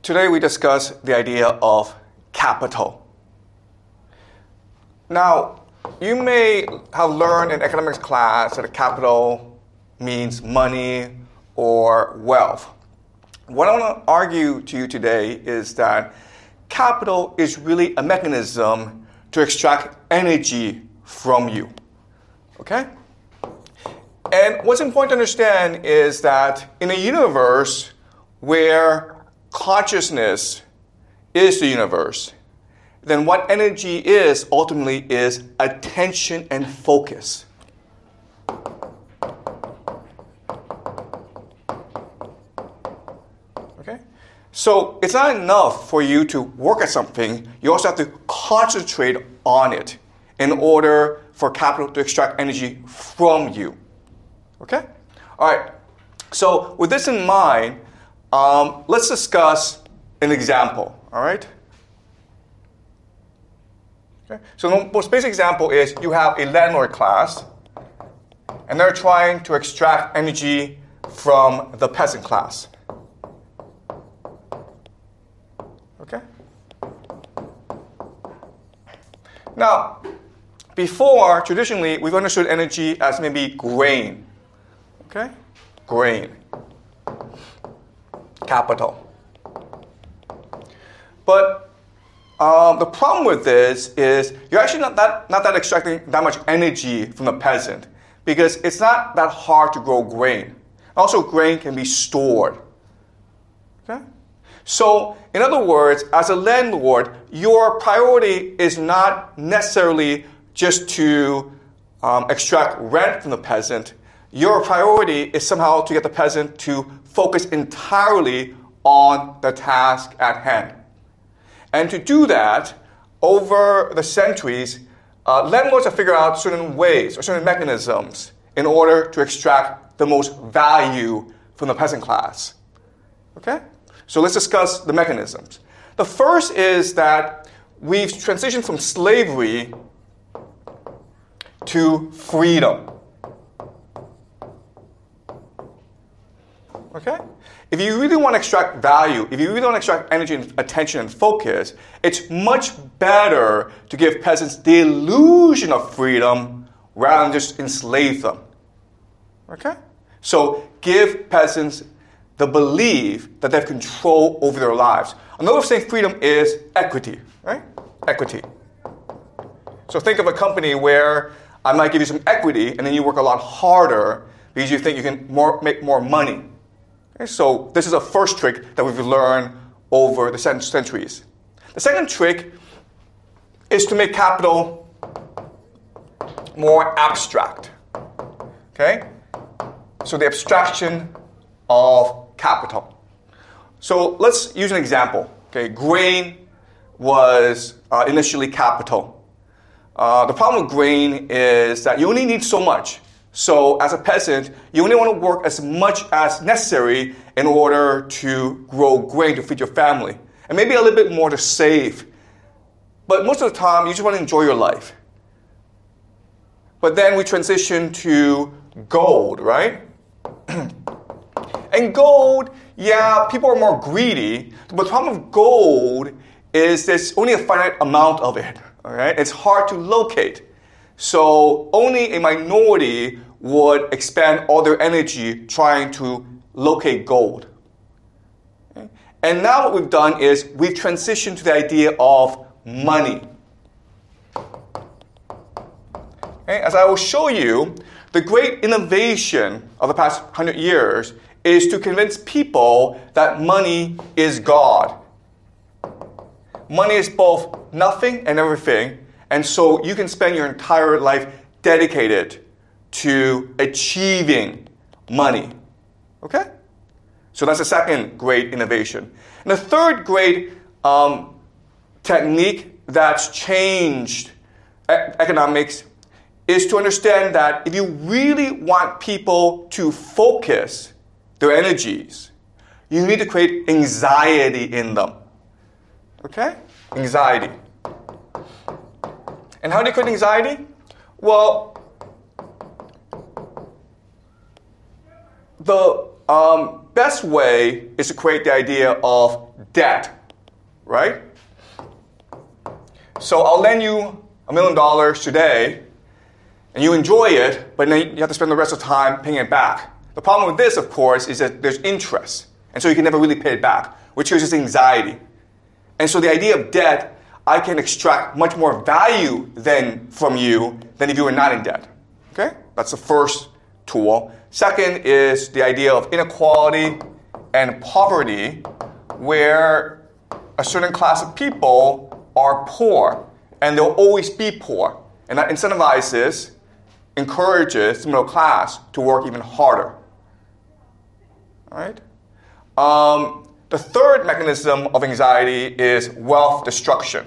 Today we discuss the idea of capital. Now, you may have learned in economics class that capital means money or wealth. What I want to argue to you today is that capital is really a mechanism to extract energy from you. Okay? And what's important to understand is that in a universe where consciousness is the universe, then what energy is ultimately is attention and focus. Okay? So it's not enough for you to work at something, you also have to concentrate on it in order for capital to extract energy from you. Okay? All right. So with this in mind, let's discuss an example. All right? Okay. So the most basic example is you have a landlord class, and they're trying to extract energy from the peasant class. Okay? Now, before, traditionally, we've understood energy as maybe grain. Okay? Grain. Capital. But the problem with this is you're actually not that extracting that much energy from the peasant because it's not that hard to grow grain. Also, grain can be stored. Okay? So, in other words, as a landlord, your priority is not necessarily just to extract rent from the peasant. Your priority is somehow to get the peasant to focus entirely on the task at hand. And to do that, over the centuries, landlords have figured out certain ways or certain mechanisms in order to extract the most value from the peasant class. Okay? So let's discuss the mechanisms. The first is that we've transitioned from slavery to freedom. Okay? If you really want to extract value, if you really want to extract energy and attention and focus, it's much better to give peasants the illusion of freedom rather than just enslave them. Okay? So give peasants the belief that they have control over their lives. Another way of saying freedom is equity, right? Equity. So think of a company where I might give you some equity and then you work a lot harder because you think you can make more money. Okay, so this is a first trick that we've learned over the centuries. The second trick is to make capital more abstract. Okay? So the abstraction of capital. So let's use an example. Okay, grain was initially capital. The problem with grain is that you only need so much. So as a peasant, you only want to work as much as necessary in order to grow grain to feed your family. And maybe a little bit more to save. But most of the time, you just want to enjoy your life. But then we transition to gold, right? And gold, yeah, people are more greedy. But the problem with gold is there's only a finite amount of it. All right? It's hard to locate. So only a minority would expend all their energy trying to locate gold. Okay? And now what we've done is we've transitioned to the idea of money. Okay? As I will show you, the great innovation of the past 100 years is to convince people that money is God. Money is both nothing and everything. And so you can spend your entire life dedicated to achieving money. Okay? So that's the second great innovation. And the third great technique that's changed economics is to understand that if you really want people to focus their energies, you need to create anxiety in them. Okay? Anxiety. And how do you create anxiety? Well, the best way is to create the idea of debt, right? So I'll lend you $1 million today, and you enjoy it, but then you have to spend the rest of the time paying it back. The problem with this, of course, is that there's interest, and so you can never really pay it back, which causes anxiety. And so the idea of debt, I can extract much more value from you than if you were not in debt. Okay? That's the first tool. Second is the idea of inequality and poverty, where a certain class of people are poor, and they'll always be poor. And that encourages the middle class to work even harder. All right? The third mechanism of anxiety is wealth destruction.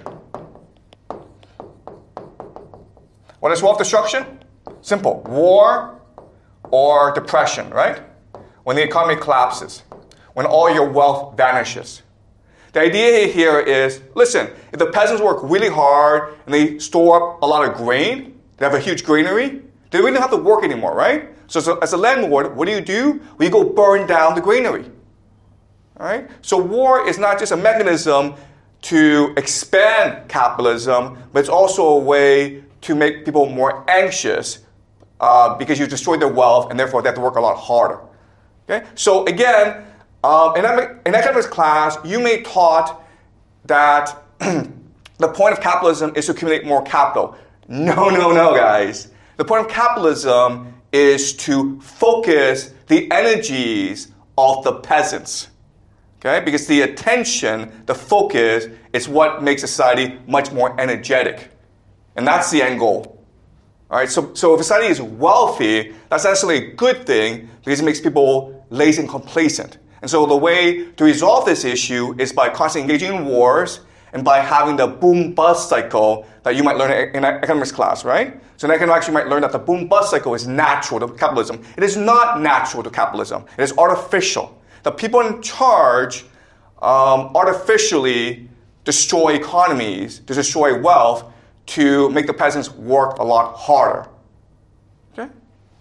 What is wealth destruction? Simple. War or depression, right? When the economy collapses, when all your wealth vanishes. The idea here is, listen, if the peasants work really hard and they store up a lot of grain, they have a huge granary, they really don't have to work anymore, right? So as a landlord, what do? Well, you go burn down the granary. All right? So war is not just a mechanism to expand capitalism, but it's also a way to make people more anxious because you destroy their wealth and therefore they have to work a lot harder. Okay? So again, in economics class, you may taught that the point of capitalism is to accumulate more capital. No, guys. The point of capitalism is to focus the energies of the peasants. Okay? Because the attention, the focus, is what makes society much more energetic. And that's the end goal. All right? So if society is wealthy, that's actually a good thing because it makes people lazy and complacent. And so the way to resolve this issue is by constantly engaging in wars and by having the boom-bust cycle that you might learn in economics class, right? So in economics, you might learn that the boom-bust cycle is natural to capitalism. It is not natural to capitalism. It is artificial. The people in charge artificially destroy economies, to destroy wealth, to make the peasants work a lot harder. Okay?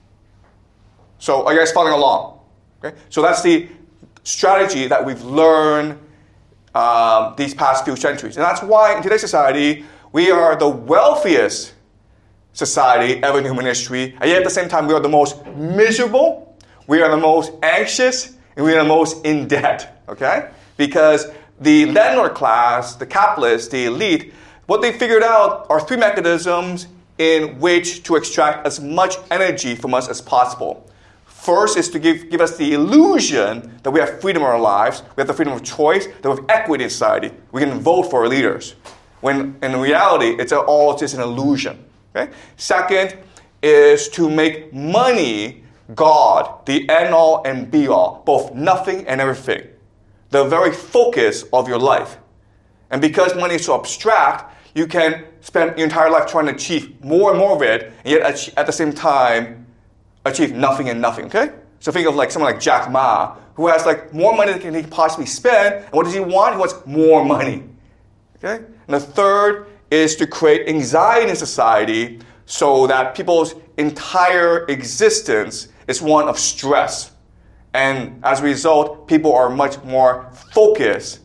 So are you guys following along? Okay? So that's the strategy that we've learned these past few centuries. And that's why in today's society, we are the wealthiest society ever in human history, and yet at the same time, we are the most miserable, we are the most anxious, and we are the most in debt, okay? Because the landlord class, the capitalists, the elite, what they figured out are three mechanisms in which to extract as much energy from us as possible. First is to give us the illusion that we have freedom in our lives, we have the freedom of choice, that we have equity in society. We can vote for our leaders. When in reality, it's all just an illusion. Okay? Second is to make money God, the end-all and be-all, both nothing and everything, the very focus of your life. And because money is so abstract, you can spend your entire life trying to achieve more and more of it, and yet at the same time, achieve nothing and nothing, okay? So think of like someone like Jack Ma, who has like more money than he can possibly spend, and what does he want? He wants more money, okay? And the third is to create anxiety in society so that people's entire existence is one of stress. And as a result, people are much more focused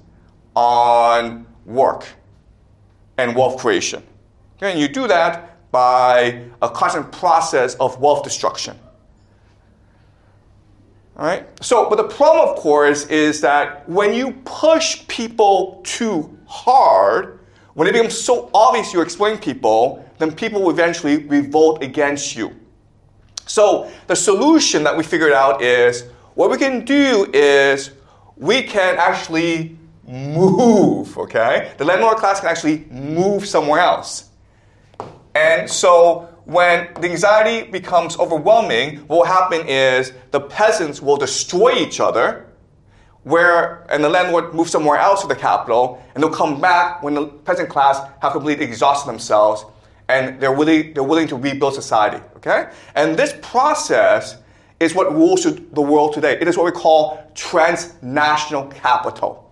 on work and wealth creation. Okay? And you do that by a constant process of wealth destruction. All right? So, but the problem, of course, is that when you push people too hard, when it becomes so obvious you explain people, then people will eventually revolt against you. So the solution that we figured out is, what we can do is we can actually move, okay? The landlord class can actually move somewhere else. And so when the anxiety becomes overwhelming, what will happen is the peasants will destroy each other, and the landlord moves somewhere else to the capital, and they'll come back when the peasant class have completely exhausted themselves, and they're willing to rebuild society, okay? And this process is what rules the world today. It is what we call transnational capital.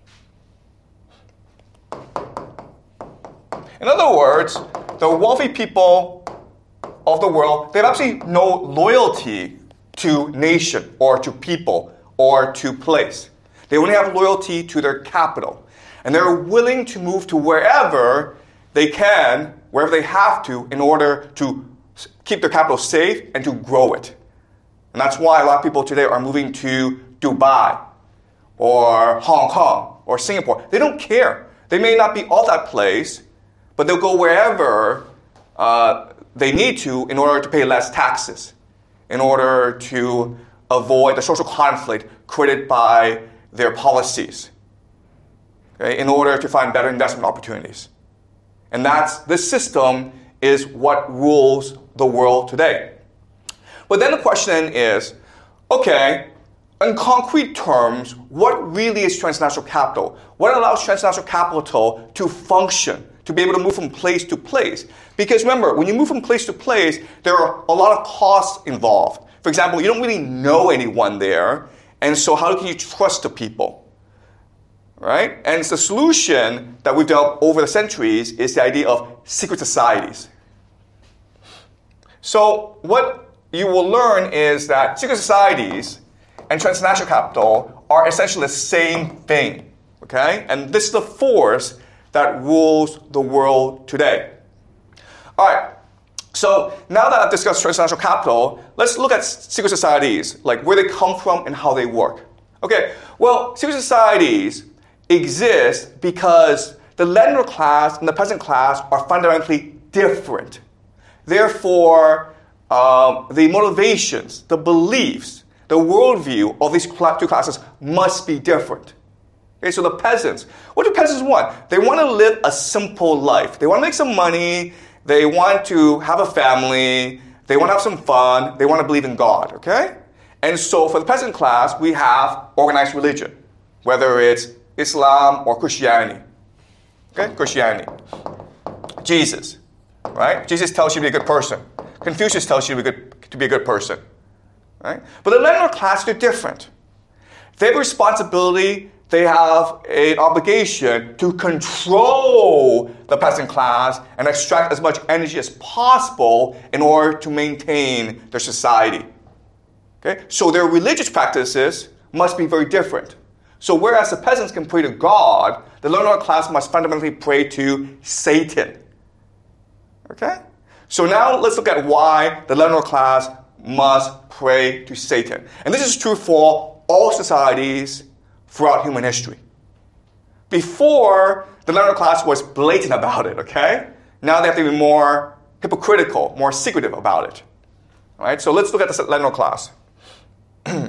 In other words, the wealthy people of the world, they have absolutely no loyalty to nation or to people or to place. They only have loyalty to their capital. And they're willing to move to wherever they can, wherever they have to, in order to keep their capital safe and to grow it. And that's why a lot of people today are moving to Dubai or Hong Kong or Singapore. They don't care. They may not be of that place, but they'll go wherever they need to in order to pay less taxes, in order to avoid the social conflict created by their policies, okay, in order to find better investment opportunities. And this system is what rules the world today. But then the question is, okay, in concrete terms, what really is transnational capital? What allows transnational capital to function, to be able to move from place to place? Because remember, when you move from place to place, there are a lot of costs involved. For example, you don't really know anyone there, and so how can you trust the people? Right? And the solution that we've developed over the centuries is the idea of secret societies. So what you will learn is that secret societies and transnational capital are essentially the same thing. Okay? And this is the force that rules the world today. All right. So now that I've discussed transnational capital, let's look at secret societies, like where they come from and how they work. Okay, well, secret societies exist because the landlord class and the peasant class are fundamentally different. Therefore, the motivations, the beliefs, the worldview of these two classes must be different. Okay, so the peasants, what do peasants want? They want to live a simple life. They want to make some money. They want to have a family. They want to have some fun. They want to believe in God, okay? And so for the peasant class, we have organized religion, whether it's Islam or Christianity. Okay, Christianity. Jesus, right? Jesus tells you to be a good person. Confucius tells you to be a good person, right? But the landlord class, they're different. They have a responsibility. They have an obligation to control the peasant class and extract as much energy as possible in order to maintain their society. Okay? So their religious practices must be very different. So whereas the peasants can pray to God, the landlord class must fundamentally pray to Satan. Okay? So now let's look at why the landlord class must pray to Satan. And this is true for all societies throughout human history. Before, the landlord class was blatant about it, okay? Now they have to be more hypocritical, more secretive about it. All right, so let's look at the landlord class. All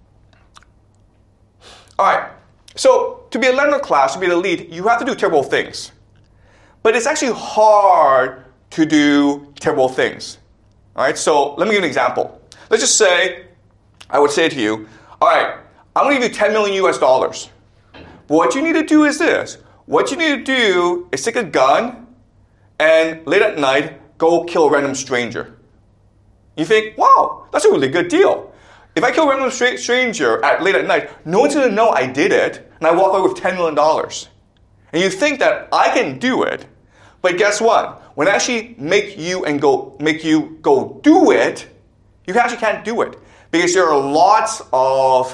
right, so to be a landlord class, to be the elite, you have to do terrible things. But it's actually hard to do terrible things. All right, so let me give you an example. Let's just say, I would say to you, all right, I'm going to give you $10 million US. But what you need to do is this. What you need to do is take a gun and late at night, go kill a random stranger. You think, wow, that's a really good deal. If I kill a random stranger late at night, no one's going to know I did it, and I walk away with $10 million. And you think that I can do it, but guess what? When I actually make you go do it, you actually can't do it. Because there are lots of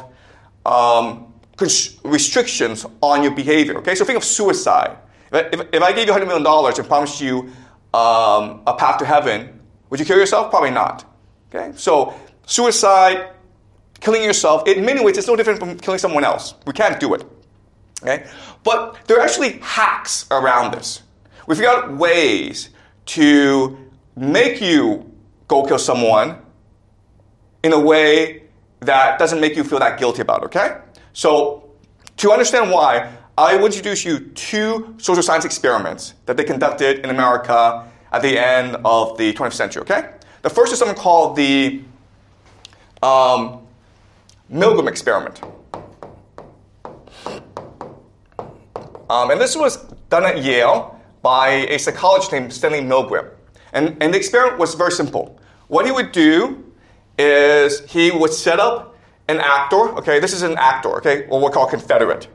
restrictions on your behavior. Okay, so think of suicide. If I gave you $100 million and promised you a path to heaven, would you kill yourself? Probably not. Okay, so suicide, killing yourself, in many ways, it's no different from killing someone else. We can't do it. Okay, but there are actually hacks around this. We figured out ways to make you go kill someone in a way that doesn't make you feel that guilty about it, okay? So, to understand why, I will introduce you two social science experiments that they conducted in America at the end of the 20th century, okay? The first is something called the Milgram experiment. And this was done at Yale by a psychologist named Stanley Milgram. And the experiment was very simple. What he would do is he would set up an actor, okay, this is an actor, okay, or what we call Confederate.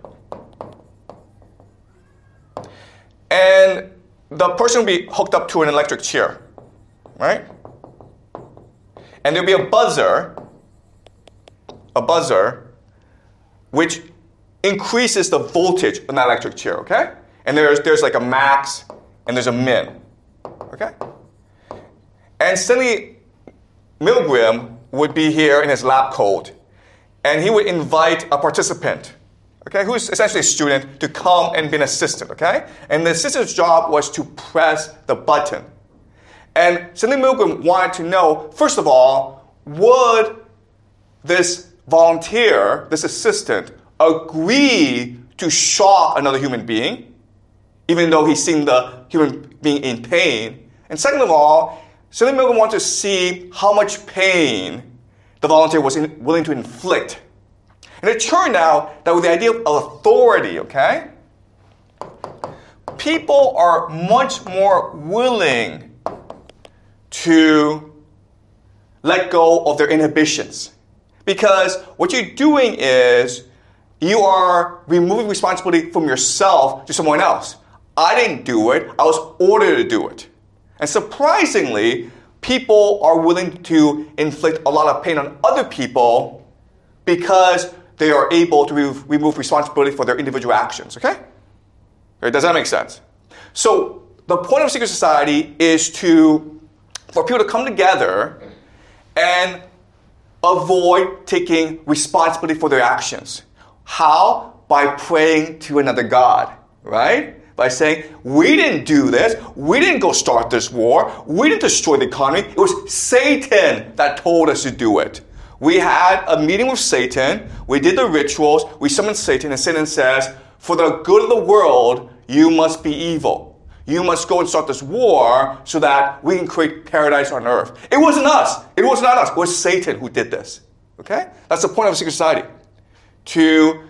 And the person would be hooked up to an electric chair, right? And there'd be a buzzer which increases the voltage in that electric chair, okay? And there's like a max and there's a min, okay? And Stanley Milgram would be here in his lab coat, and he would invite a participant, okay, who's essentially a student, to come and be an assistant, okay? And the assistant's job was to press the button. And Stanley Milgram wanted to know, first of all, would this volunteer, this assistant, agree to shock another human being, even though he's seen the human being in pain? And second of all, Stanley Milgram wanted to see how much pain the volunteer was willing to inflict. And it turned out that with the idea of authority, okay, people are much more willing to let go of their inhibitions. Because what you're doing is you are removing responsibility from yourself to someone else. I didn't do it. I was ordered to do it. And surprisingly, people are willing to inflict a lot of pain on other people because they are able to remove responsibility for their individual actions, okay? Does that make sense? So the point of secret society is for people to come together and avoid taking responsibility for their actions. How? By praying to another God, right? By saying, we didn't do this, we didn't go start this war, we didn't destroy the economy, it was Satan that told us to do it. We had a meeting with Satan, we did the rituals, we summoned Satan, and Satan says, for the good of the world, you must be evil. You must go and start this war so that we can create paradise on earth. It wasn't us. It was not us. It was Satan who did this. Okay? That's the point of a secret society. To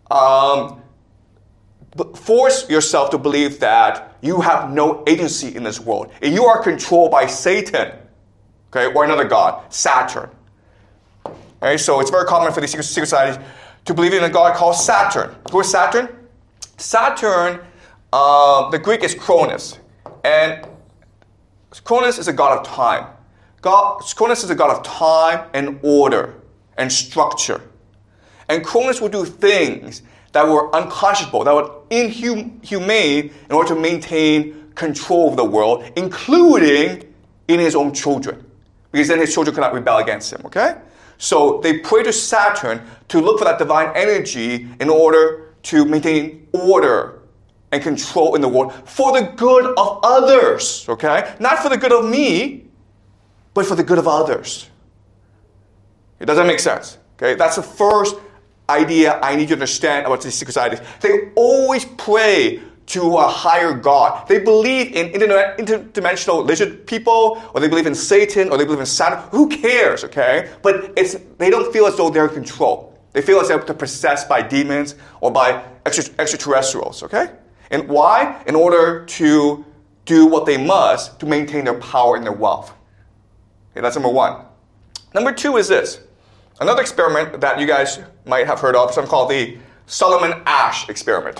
force yourself to believe that you have no agency in this world. And you are controlled by Satan, okay, or another god, Saturn. Okay, so it's very common for these secret societies to believe in a god called Saturn. Who is Saturn? Saturn, the Greek is Cronus. And Cronus is a god of time. Cronus is a god of time and order and structure. And Cronus will do things that were unconscionable, that were inhumane in order to maintain control of the world, including in his own children. Because then his children cannot rebel against him, okay? So they pray to Saturn to look for that divine energy in order to maintain order and control in the world for the good of others, okay? Not for the good of me, but for the good of others. Does that make sense? Okay, that's the first idea I need you to understand about these secret societies. They always pray to a higher God. They believe in interdimensional lizard people, or they believe in Satan, or they believe in Saturn. Who cares, okay? But they don't feel as though they're in control. They feel as though they're possessed by demons or by extraterrestrials, okay? And why? In order to do what they must to maintain their power and their wealth. Okay, that's number one. Number two is this. Another experiment that you guys might have heard of, something called the Solomon Asch experiment.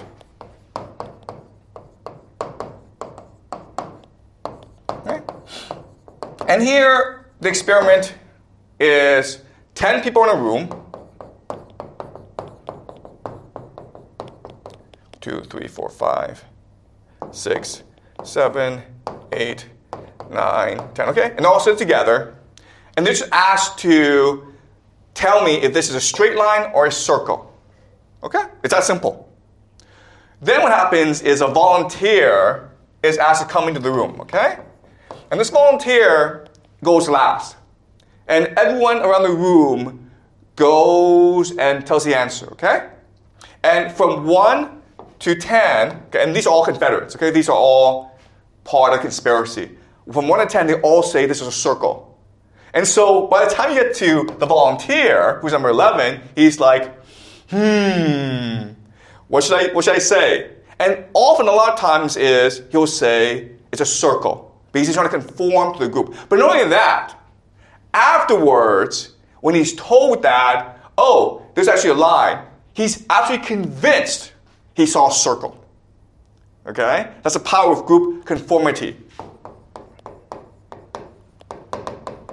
Okay. And here, the experiment is 10 people in a room. 2, 3, 4, 5, 6, 7, 8, 9, 10. Okay? And they all sit together. And they're just asked to tell me if this is a straight line or a circle. Okay? It's that simple. Then what happens is a volunteer is asked to come into the room. Okay? And this volunteer goes last. And everyone around the room goes and tells the answer. Okay? And from 1 to 10, okay, and these are all Confederates. Okay? These are all part of the conspiracy. From 1 to 10, they all say this is a circle. And so by the time you get to the volunteer, who's number 11, he's like, what should I say? And often, a lot of times, he'll say it's a circle because he's trying to conform to the group. But not only that, afterwards, when he's told that, oh, there's actually a line, he's actually convinced he saw a circle. Okay? That's the power of group conformity.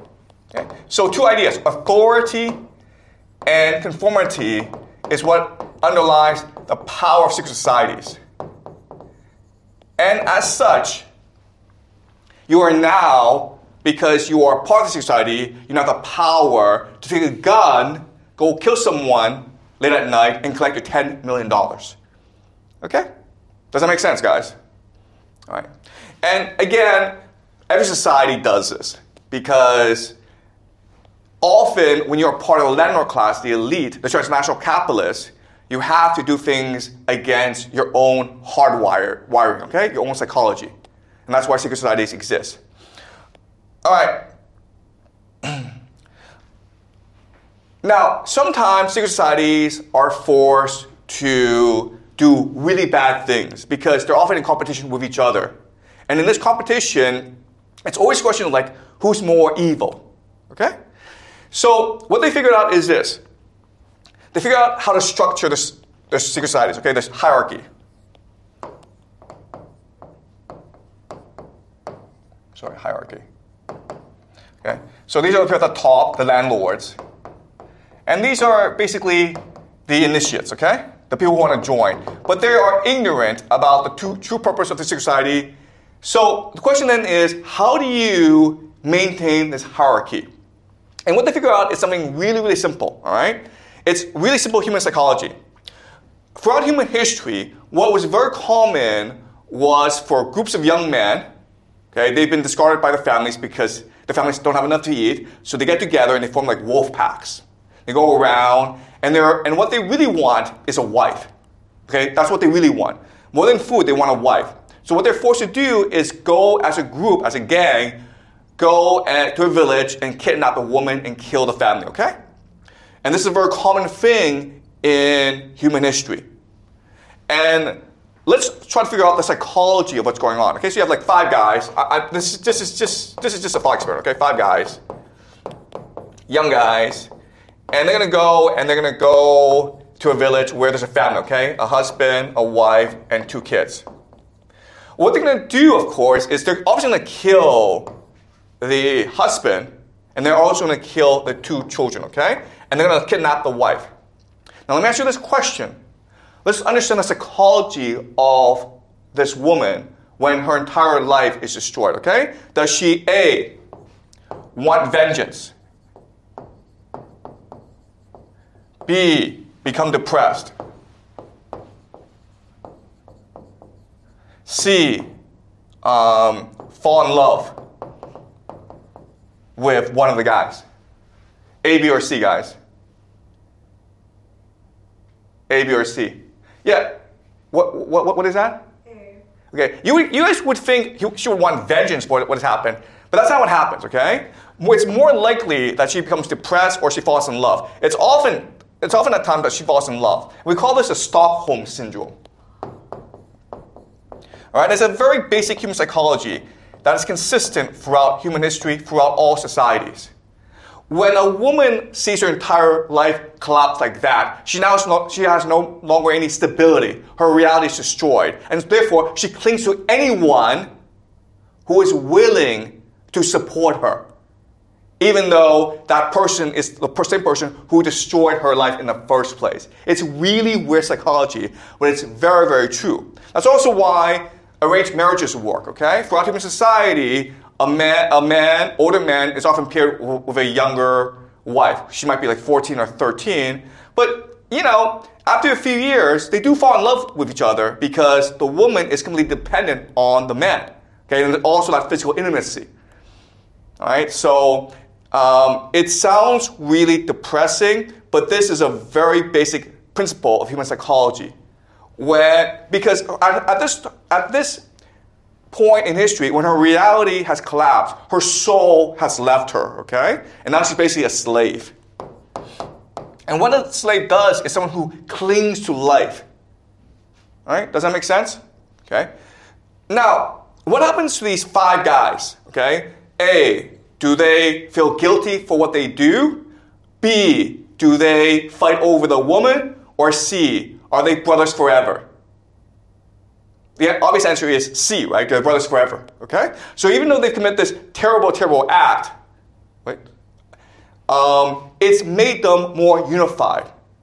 Okay? So two ideas, authority and conformity, is what underlies the power of secret societies. And as such, you are now, because you are part of the secret society, you now have the power to take a gun, go kill someone late at night, and collect your $10 million. Okay? Does that make sense, guys? All right. And again, every society does this because often when you're part of the landlord class, the elite, the transnational capitalists, you have to do things against your own wiring, okay? Your own psychology. And that's why secret societies exist. All right. Now, sometimes secret societies are forced to do really bad things because they're often in competition with each other. And in this competition, it's always a question of like, who's more evil, okay? So what they figured out is this. They figured out how to structure the secret societies, okay? This hierarchy. Sorry, hierarchy. Okay? So these are the people at the top, the landlords. And these are basically the initiates, okay? The people who want to join. But they are ignorant about the true purpose of the secret society. So the question then is, how do you maintain this hierarchy? And what they figure out is something really, really simple, all right? It's really simple human psychology. Throughout human history, what was very common was for groups of young men, okay, they've been discarded by their families because the families don't have enough to eat, so they get together and they form like wolf packs. They go around, and what they really want is a wife. Okay, that's what they really want. More than food, they want a wife. So what they're forced to do is go as a group, as a gang, go to a village and kidnap a woman and kill the family, okay? And this is a very common thing in human history. And let's try to figure out the psychology of what's going on. Okay, so you have like 5 guys. This is just a thought experiment, okay? 5 guys, young guys. And they're going to go to a village where there's a family, okay? A husband, a wife, and 2 kids. What they're going to do, of course, is they're obviously going to kill the husband, and they're also going to kill the 2 children, okay? And they're going to kidnap the wife. Now, let me ask you this question. Let's understand the psychology of this woman when her entire life is destroyed, okay? Does she, A, want vengeance? B, become depressed? C, fall in love with one of the guys? A, B, or C, guys? A, B, or C? Yeah. What is that? A. Okay. You guys would think she would want vengeance for what has happened, but that's not what happens, okay? It's more likely that she becomes depressed or she falls in love. It's often at times that she falls in love. We call this a Stockholm syndrome. All right, it's a very basic human psychology that is consistent throughout human history, throughout all societies. When a woman sees her entire life collapse like that, she has no longer any stability. Her reality is destroyed. And therefore, she clings to anyone who is willing to support her, even though that person is the same person who destroyed her life in the first place. It's really weird psychology, but it's very, very true. That's also why arranged marriages work, okay? Throughout human society, older man is often paired with a younger wife. She might be like 14 or 13. But, after a few years, they do fall in love with each other because the woman is completely dependent on the man. Okay, and also that physical intimacy. All right, so it sounds really depressing, but this is a very basic principle of human psychology. Because at this point in history, when her reality has collapsed, her soul has left her, okay? And now she's basically a slave. And what a slave does is someone who clings to life. All right? Does that make sense? Okay. Now, what happens to these 5 guys? Okay. A, do they feel guilty for what they do? B, do they fight over the woman? Or C, are they brothers forever? The obvious answer is C, right? They're brothers forever, okay? So even though they've committed this terrible, terrible act, right, it's made them more unified.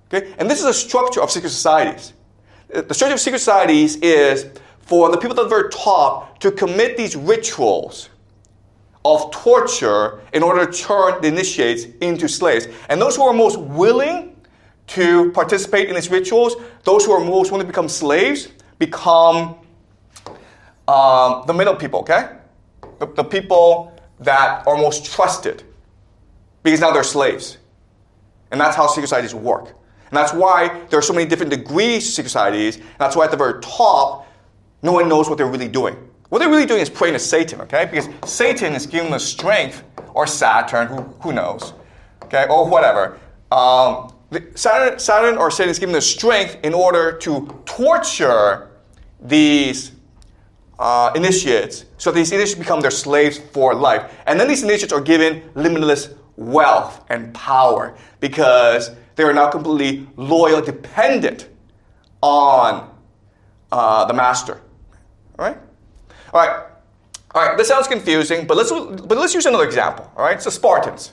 Okay? And this is a structure of secret societies. The structure of secret societies is for the people that are very top to commit these rituals of torture in order to turn the initiates into slaves. And those who are most willing to participate in these rituals, those who are most willing to become slaves, become the middle people, okay? The people that are most trusted, because now they're slaves. And that's how secret societies work. And that's why there are so many different degrees to secret societies. And that's why at the very top, no one knows what they're really doing. What they're really doing is praying to Satan, okay? Because Satan is giving them the strength, or Saturn, who knows, okay, or whatever. Saturn or Satan is giving them the strength in order to torture these initiates, so these initiates become their slaves for life. And then these initiates are given limitless wealth and power because they are now completely loyal, dependent on the master. All right. This sounds confusing, but let's use another example. All right. So Spartans,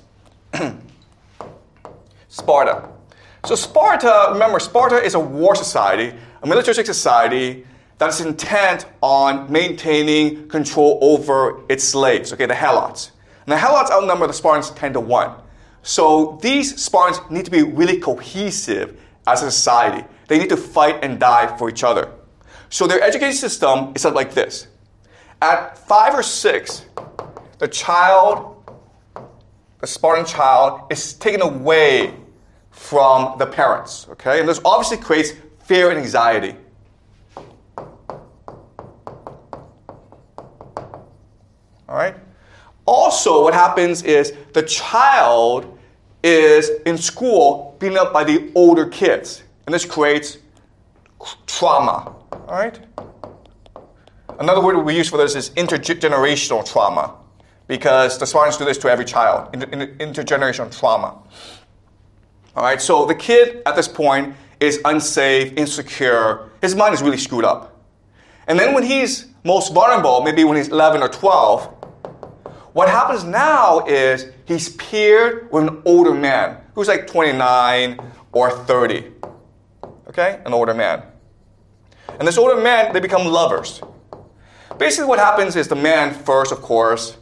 Sparta. So Sparta, remember, Sparta is a war society, a militaristic society that is intent on maintaining control over its slaves. Okay, the Helots. And the Helots outnumber the Spartans 10-1. So these Spartans need to be really cohesive as a society. They need to fight and die for each other. So their education system is like this. At 5 or 6, the Spartan child is taken away from the parents. Okay? And this obviously creates fear and anxiety. All right? Also, what happens is the child is in school beaten up by the older kids. And this creates trauma. All right? Another word we use for this is intergenerational trauma, because the Spartans do this to every child, intergenerational trauma. All right, so the kid at this point is unsafe, insecure. His mind is really screwed up. And then when he's most vulnerable, maybe when he's 11 or 12, what happens now is he's paired with an older man who's like 29 or 30. Okay, an older man. And this older man, they become lovers. Basically what happens is the man first, of course,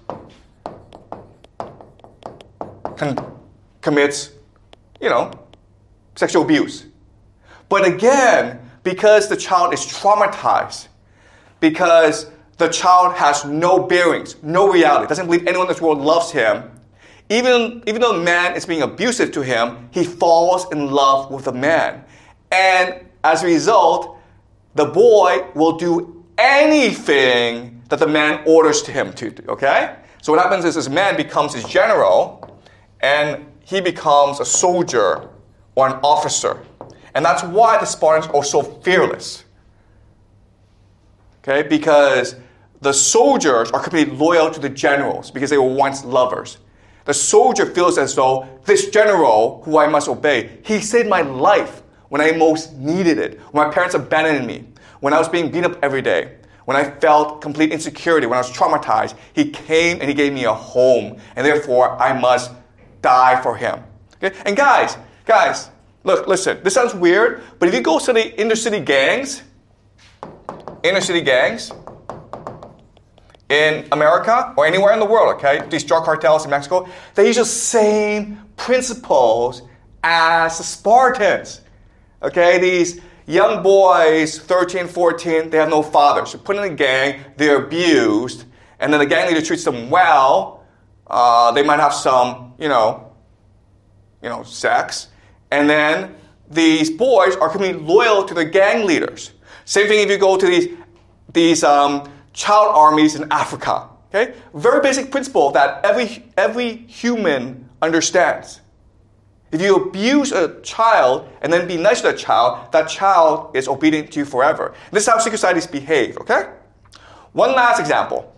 commits, sexual abuse. But again, because the child is traumatized, because the child has no bearings, no reality, doesn't believe anyone in this world loves him, even though the man is being abusive to him, he falls in love with the man. And as a result, the boy will do anything that the man orders to him to do, okay? So what happens is this man becomes his general, and he becomes a soldier or an officer. And that's why the Spartans are so fearless. Okay? Because the soldiers are completely loyal to the generals because they were once lovers. The soldier feels as though this general, who I must obey, he saved my life when I most needed it, when my parents abandoned me, when I was being beat up every day, when I felt complete insecurity, when I was traumatized. He came and he gave me a home, and therefore I must die for him. Okay? And guys, look, listen, this sounds weird, but if you go to the inner city gangs in America or anywhere in the world, okay, these drug cartels in Mexico, they use the same principles as the Spartans. Okay, these young boys, 13, 14, they have no fathers. So put in a gang, they're abused, and then the gang leader treats them well. They might have some, sex. And then these boys are completely loyal to their gang leaders. Same thing if you go to these child armies in Africa. Okay, very basic principle that every human understands. If you abuse a child and then be nice to that child is obedient to you forever. And this is how secret societies behave, okay? One last example.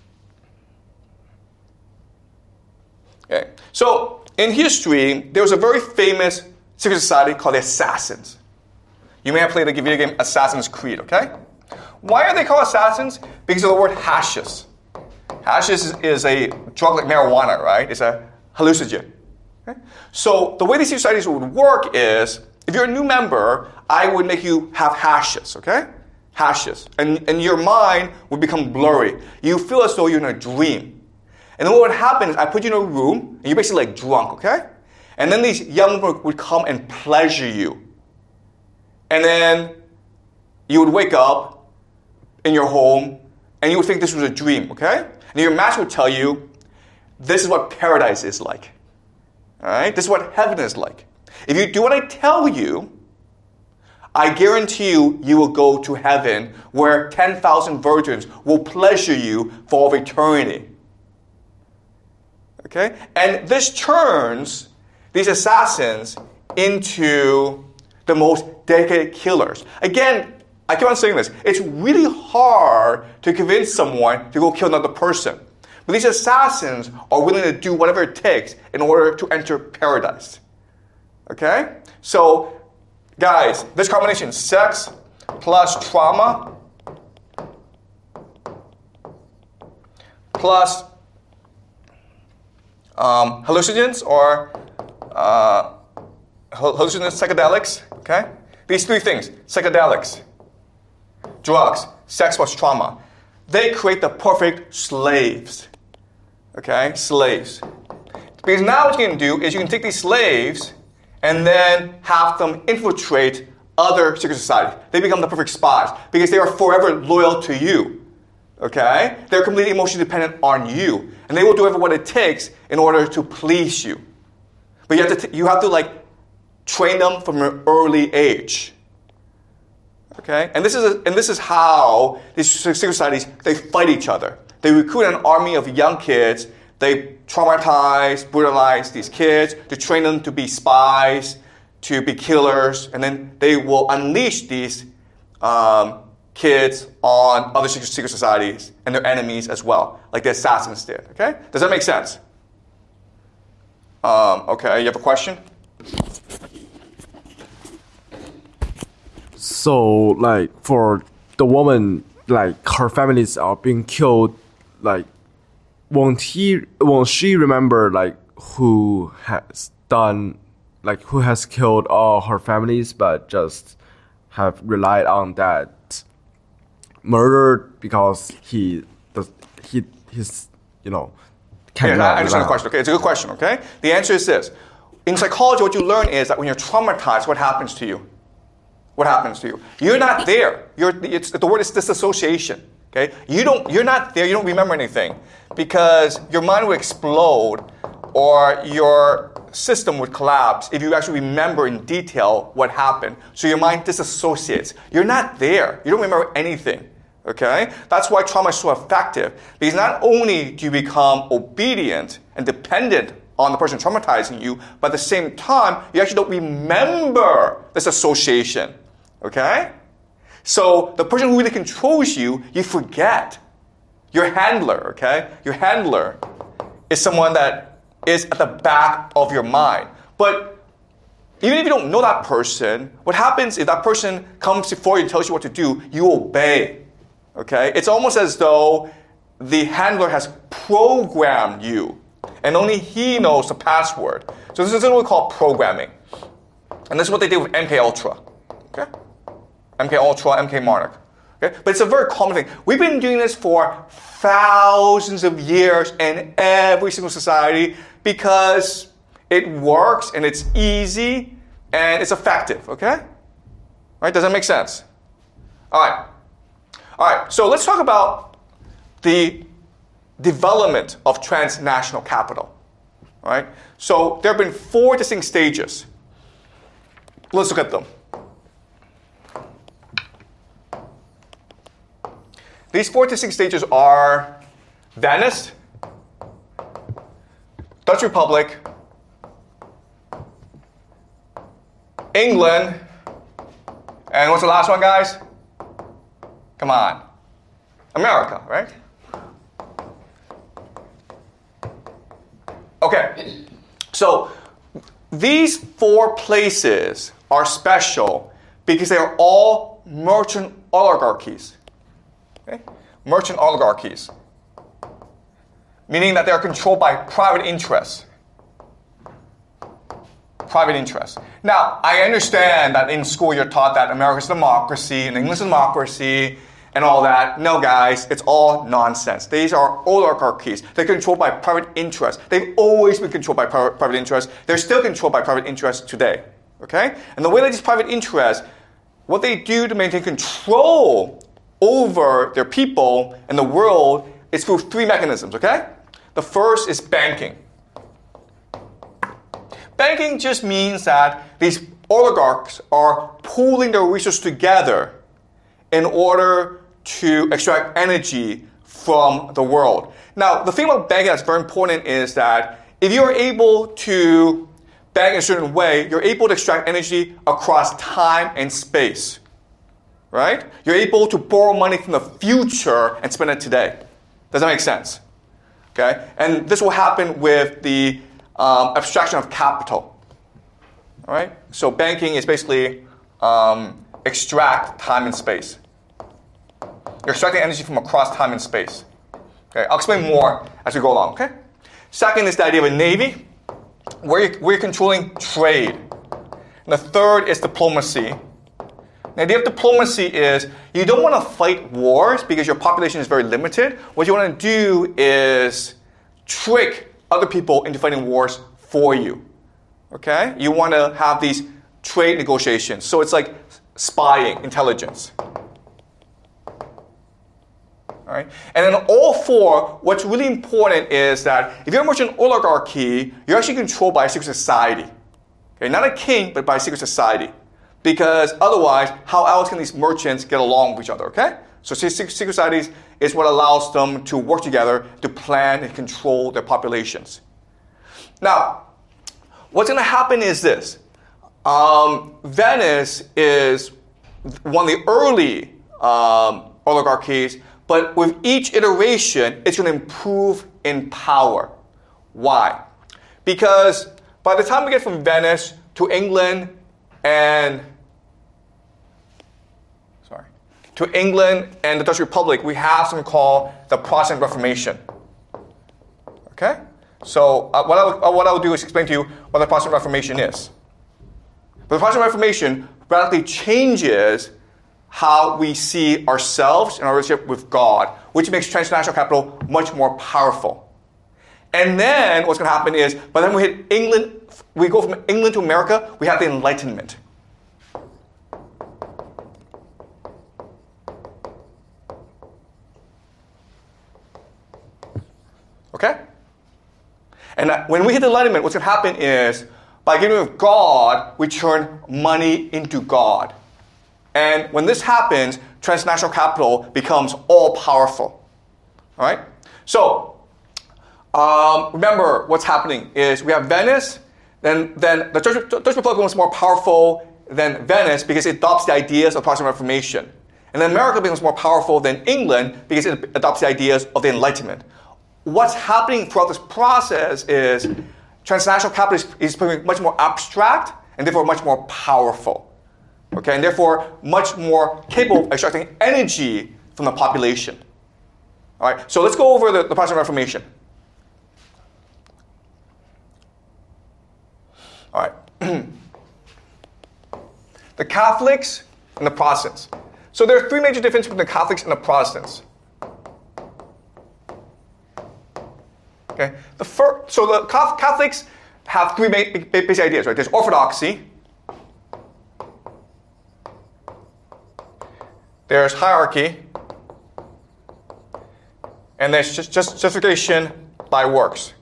Okay, so in history, there was a very famous secret society called the Assassins. You may have played the video game Assassin's Creed, okay? Why are they called assassins? Because of the word hashish. Hashish is a drug like marijuana, right? It's a hallucinogen. Okay? So the way these societies would work is if you're a new member, I would make you have hashes, okay? Hashes. And your mind would become blurry. You feel as though you're in a dream. And then what would happen is I put you in a room, and you're basically like drunk, okay? And then these young men would come and pleasure you. And then you would wake up in your home, and you would think this was a dream, okay? And your master would tell you, this is what paradise is like. All right? This is what heaven is like. If you do what I tell you, I guarantee you, you will go to heaven where 10,000 virgins will pleasure you for all of eternity. Okay? And this turns these assassins into the most dedicated killers. Again, I keep on saying this. It's really hard to convince someone to go kill another person. But these assassins are willing to do whatever it takes in order to enter paradise. Okay? So, guys, this combination, sex plus trauma plus hallucinogens or hallucinogens, psychedelics, okay? These three things, psychedelics, drugs, sex plus trauma, they create the perfect slaves, okay? Slaves. Because now what you can do is you can take these slaves and then have them infiltrate other secret societies. They become the perfect spies because they are forever loyal to you, okay? They're completely emotionally dependent on you, and they will do what it takes in order to please you. But you have to like train them from an early age, okay? And this is how these secret societies, they fight each other. They recruit an army of young kids. They traumatize, brutalize these kids to train them to be spies, to be killers, and then they will unleash these kids on other secret societies and their enemies as well, like the assassins did. Okay? Does that make sense? Okay, you have a question? So, like, for the woman, like, her families are being killed, like, won't she remember, like, who has killed all her families, but just have relied on that murder because he's Yeah, I understand the question. Okay, it's a good question, okay? The answer is this. In psychology, what you learn is that when you're traumatized, what happens to you? What happens to you? You're not there. The word is disassociation. Okay? You're not there. You don't remember anything because your mind would explode or your system would collapse if you actually remember in detail what happened. So your mind disassociates. You're not there. You don't remember anything. Okay? That's why trauma is so effective. Because not only do you become obedient and dependent on the person traumatizing you, but at the same time, you actually don't remember this association. Okay? So the person who really controls you, you forget. Your handler, okay? Your handler is someone that is at the back of your mind. But even if you don't know that person, what happens if that person comes before you and tells you what to do, you obey. Okay? It's almost as though the handler has programmed you, and only he knows the password. So this is what we call programming. And this is what they did with MK Ultra. Okay? MK Ultra, MK Monarch. Okay? But it's a very common thing. We've been doing this for thousands of years in every single society because it works and it's easy and it's effective. Okay? Right? Does that make sense? All right. So let's talk about the development of transnational capital. All right? So there have been 4 distinct stages. Let's look at them. These 4 distinct stages are Venice, Dutch Republic, England, and what's the last one, guys? Come on. America, right? Okay. So these 4 places are special because they are all merchant oligarchies. Okay? Merchant oligarchies, meaning that they are controlled by private interests. private interest. Now, I understand that in school you're taught that America's a democracy and England's a democracy and all that. No, guys, it's all nonsense. These are oligarchies. They're controlled by private interests. They've always been controlled by private interests. They're still controlled by private interests today. Okay? And the way that these private interests, what they do to maintain control over their people and the world is through three mechanisms, okay? The first is banking. Banking just means that these oligarchs are pooling their resources together in order to extract energy from the world. Now, the thing about banking that's very important is that if you're able to bank in a certain way, you're able to extract energy across time and space, right? You're able to borrow money from the future and spend it today. Does that make sense? Okay? And this will happen with the abstraction of capital. All right? So banking is basically extract time and space. You're extracting energy from across time and space. Okay? I'll explain more as we go along. Okay? Second is the idea of a navy, where you're controlling trade. And the third is diplomacy. The idea of diplomacy is you don't want to fight wars because your population is very limited. What you want to do is trick other people into fighting wars for you. Okay? You want to have these trade negotiations. So it's like spying, intelligence. All right? And then all four, what's really important is that if you're a merchant oligarchy, you're actually controlled by a secret society. Okay? Not a king, but by a secret society. Because otherwise, how else can these merchants get along with each other, okay? So secret societies is what allows them to work together to plan and control their populations. Now, what's going to happen is this. Venice is one of the early oligarchies, but with each iteration, it's going to improve in power. Why? Because by the time we get from Venice to England and the Dutch Republic, we have something called the Protestant Reformation. Okay? So what I will do is explain to you what the Protestant Reformation is. But the Protestant Reformation radically changes how we see ourselves and our relationship with God, which makes transnational capital much more powerful. And then what's going to happen is, by the time we hit England, we go from England to America, we have the Enlightenment. Okay? And when we hit the Enlightenment, what's going to happen is, by getting rid of God, we turn money into God. And when this happens, transnational capital becomes all-powerful. All right? So, remember what's happening is we have Venice, then the Dutch Republic becomes more powerful than Venice because it adopts the ideas of Protestant Reformation. And then America becomes more powerful than England because it adopts the ideas of the Enlightenment. What's happening throughout this process is transnational capital is becoming much more abstract and therefore much more powerful. Okay, and therefore much more capable of extracting energy from the population. All right, so let's go over the Protestant Reformation. All right. The Catholics and the Protestants. So there are three major differences between the Catholics and the Protestants. Okay. So the Catholics have three basic ideas, right? There's orthodoxy, there's hierarchy, and there's just justification by works.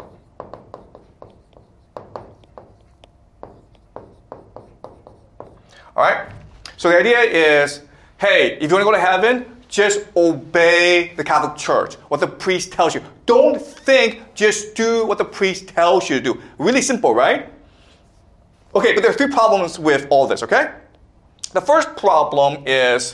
All right? So the idea is, hey, if you want to go to heaven, just obey the Catholic Church, what the priest tells you. Don't think, just do what the priest tells you to do. Really simple, right? Okay, but there are three problems with all this, okay? The first problem is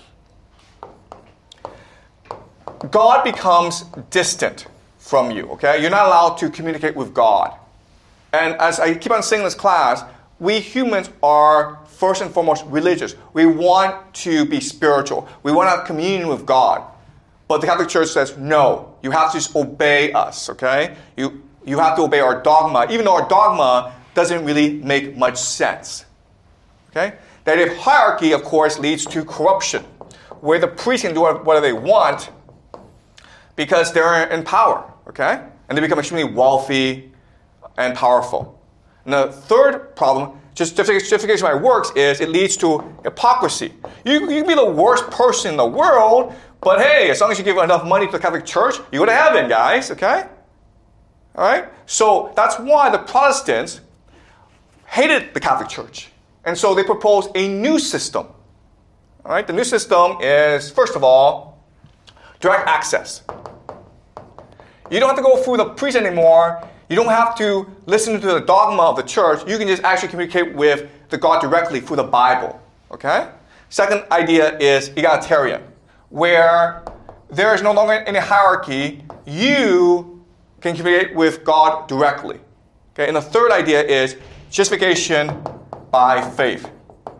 God becomes distant from you, okay? You're not allowed to communicate with God. And as I keep on saying in this class, we humans are first and foremost religious. We want to be spiritual. We want to have communion with God. But the Catholic Church says, no, you have to just obey us, okay? You have to obey our dogma, even though our dogma doesn't really make much sense. Okay? The idea of hierarchy, of course, leads to corruption, where the priests can do whatever they want because they're in power, okay? And they become extremely wealthy and powerful. And the third problem, just justification by works, is it leads to hypocrisy. You can be the worst person in the world, but hey, as long as you give enough money to the Catholic Church, you go to heaven, guys, okay? All right? So that's why the Protestants hated the Catholic Church. And so they proposed a new system. All right? The new system is, first of all, direct access. You don't have to go through the priest anymore. You don't have to listen to the dogma of the church. You can just actually communicate with the God directly through the Bible. Okay? Second idea is egalitarian, where there is no longer any hierarchy. You can communicate with God directly. Okay? And the third idea is justification by faith.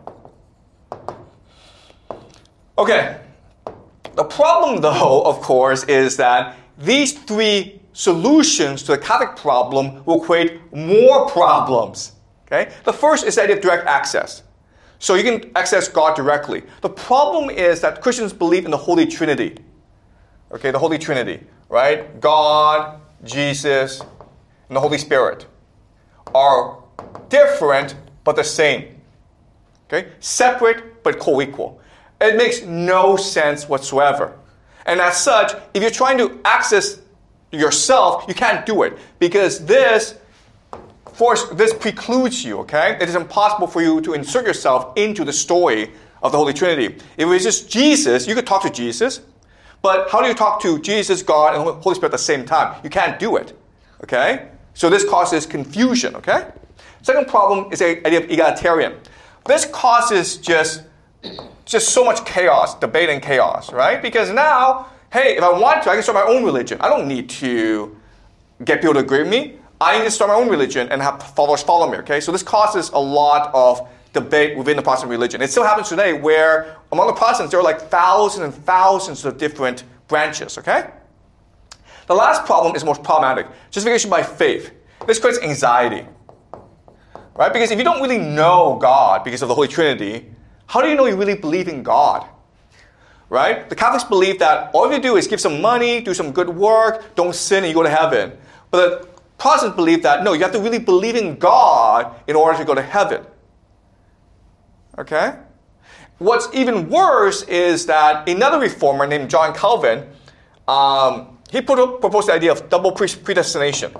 Okay. The problem, though, of course, is that these three solutions to the Catholic problem will create more problems. Okay? The first is the idea of direct access. So you can access God directly. The problem is that Christians believe in the Holy Trinity. Okay, the Holy Trinity, right? God, Jesus, and the Holy Spirit are different but the same. Okay? Separate but co-equal. It makes no sense whatsoever. And as such, if you're trying to access yourself, you can't do it because this precludes you, okay? It is impossible for you to insert yourself into the story of the Holy Trinity. If it was just Jesus, you could talk to Jesus, but how do you talk to Jesus, God, and the Holy Spirit at the same time? You can't do it, okay? So this causes confusion, okay? Second problem is the idea of egalitarian. This causes just so much chaos, debate and chaos, right? Because now, hey, if I want to, I can start my own religion. I don't need to get people to agree with me. I need to start my own religion and have followers follow me, okay? So this causes a lot of debate within the Protestant religion. It still happens today where among the Protestants, there are like thousands and thousands of different branches, okay? The last problem is most problematic. Justification by faith. This creates anxiety, right? Because if you don't really know God because of the Holy Trinity, how do you know you really believe in God? Right? The Catholics believe that all you do is give some money, do some good work, don't sin, and you go to heaven. But the Protestants believe that, no, you have to really believe in God in order to go to heaven. Okay? What's even worse is that another reformer named John Calvin, he proposed the idea of double predestination.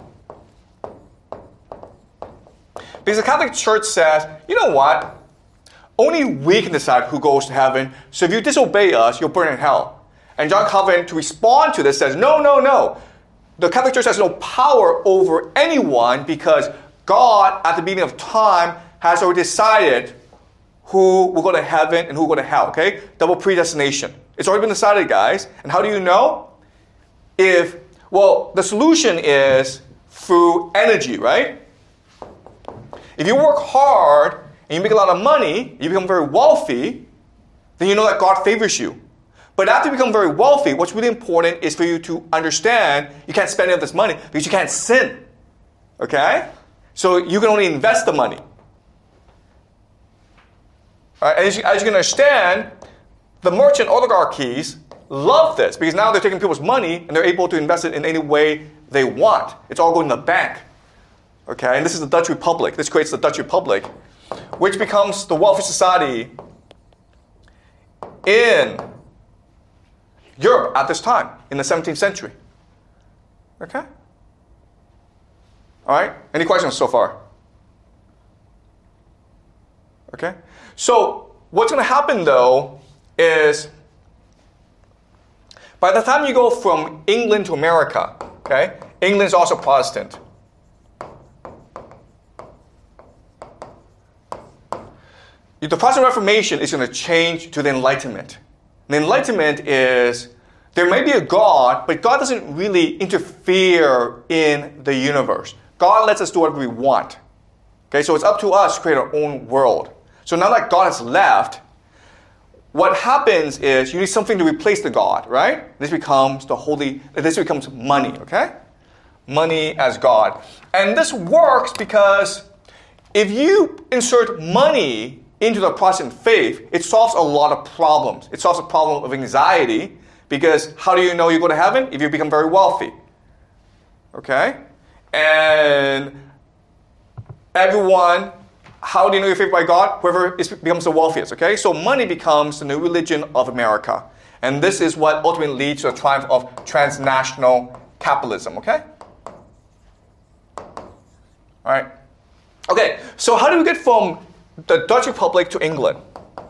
Because the Catholic Church says, you know what? Only we can decide who goes to heaven. So if you disobey us, you'll burn in hell. And John Calvin, to respond to this, says, no, no, no. The Catholic Church has no power over anyone because God, at the beginning of time, has already decided who will go to heaven and who will go to hell, okay? Double predestination. It's already been decided, guys. And how do you know? The solution is through energy, right? If you work hard and you make a lot of money, you become very wealthy, then you know that God favors you. But after you become very wealthy, what's really important is for you to understand you can't spend any of this money because you can't sin. Okay? So you can only invest the money. All right? As you can understand, the merchant oligarchies love this because now they're taking people's money and they're able to invest it in any way they want. It's all going to the bank. Okay? And this is the Dutch Republic. This creates the Dutch Republic, which becomes the wealthy society in Europe at this time, in the 17th century. Okay? All right? Any questions so far? Okay? So, what's going to happen, though, is by the time you go from England to America, okay, England is also Protestant. The Protestant Reformation is going to change to the Enlightenment. The Enlightenment is, there may be a God, but God doesn't really interfere in the universe. God lets us do whatever we want. Okay, so it's up to us to create our own world. So now that God has left, what happens is you need something to replace the God, right? This becomes money, okay? Money as God. And this works because if you insert money into the Protestant faith, it solves a lot of problems. It solves a problem of anxiety, because how do you know you go to heaven? If you become very wealthy. Okay? And everyone, how do you know you're favored by God? Whoever becomes the wealthiest. Okay? So money becomes the new religion of America. And this is what ultimately leads to the triumph of transnational capitalism. Okay? All right. Okay, so how do we get from the Dutch Republic to England?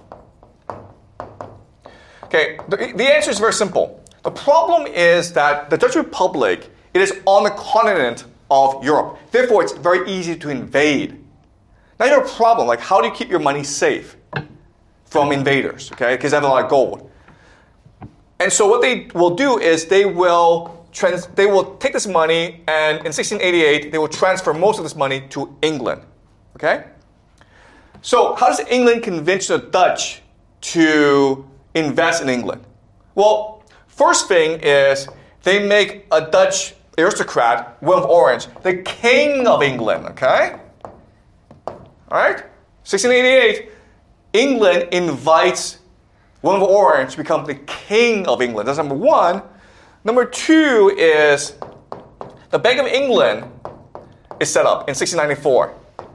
Okay, the answer is very simple. The problem is that the Dutch Republic, it is on the continent of Europe. Therefore, it's very easy to invade. Now you have a problem, like how do you keep your money safe from invaders, okay? Because they have a lot of gold. And so what they will do is they will take this money, and in 1688, they will transfer most of this money to England. Okay? So how does England convince the Dutch to invest in England? Well, first thing is they make a Dutch aristocrat, Willem of Orange, the king of England. Okay? All right? 1688, England invites Willem of Orange to become the king of England. That's number one. Number two is the Bank of England is set up in 1694.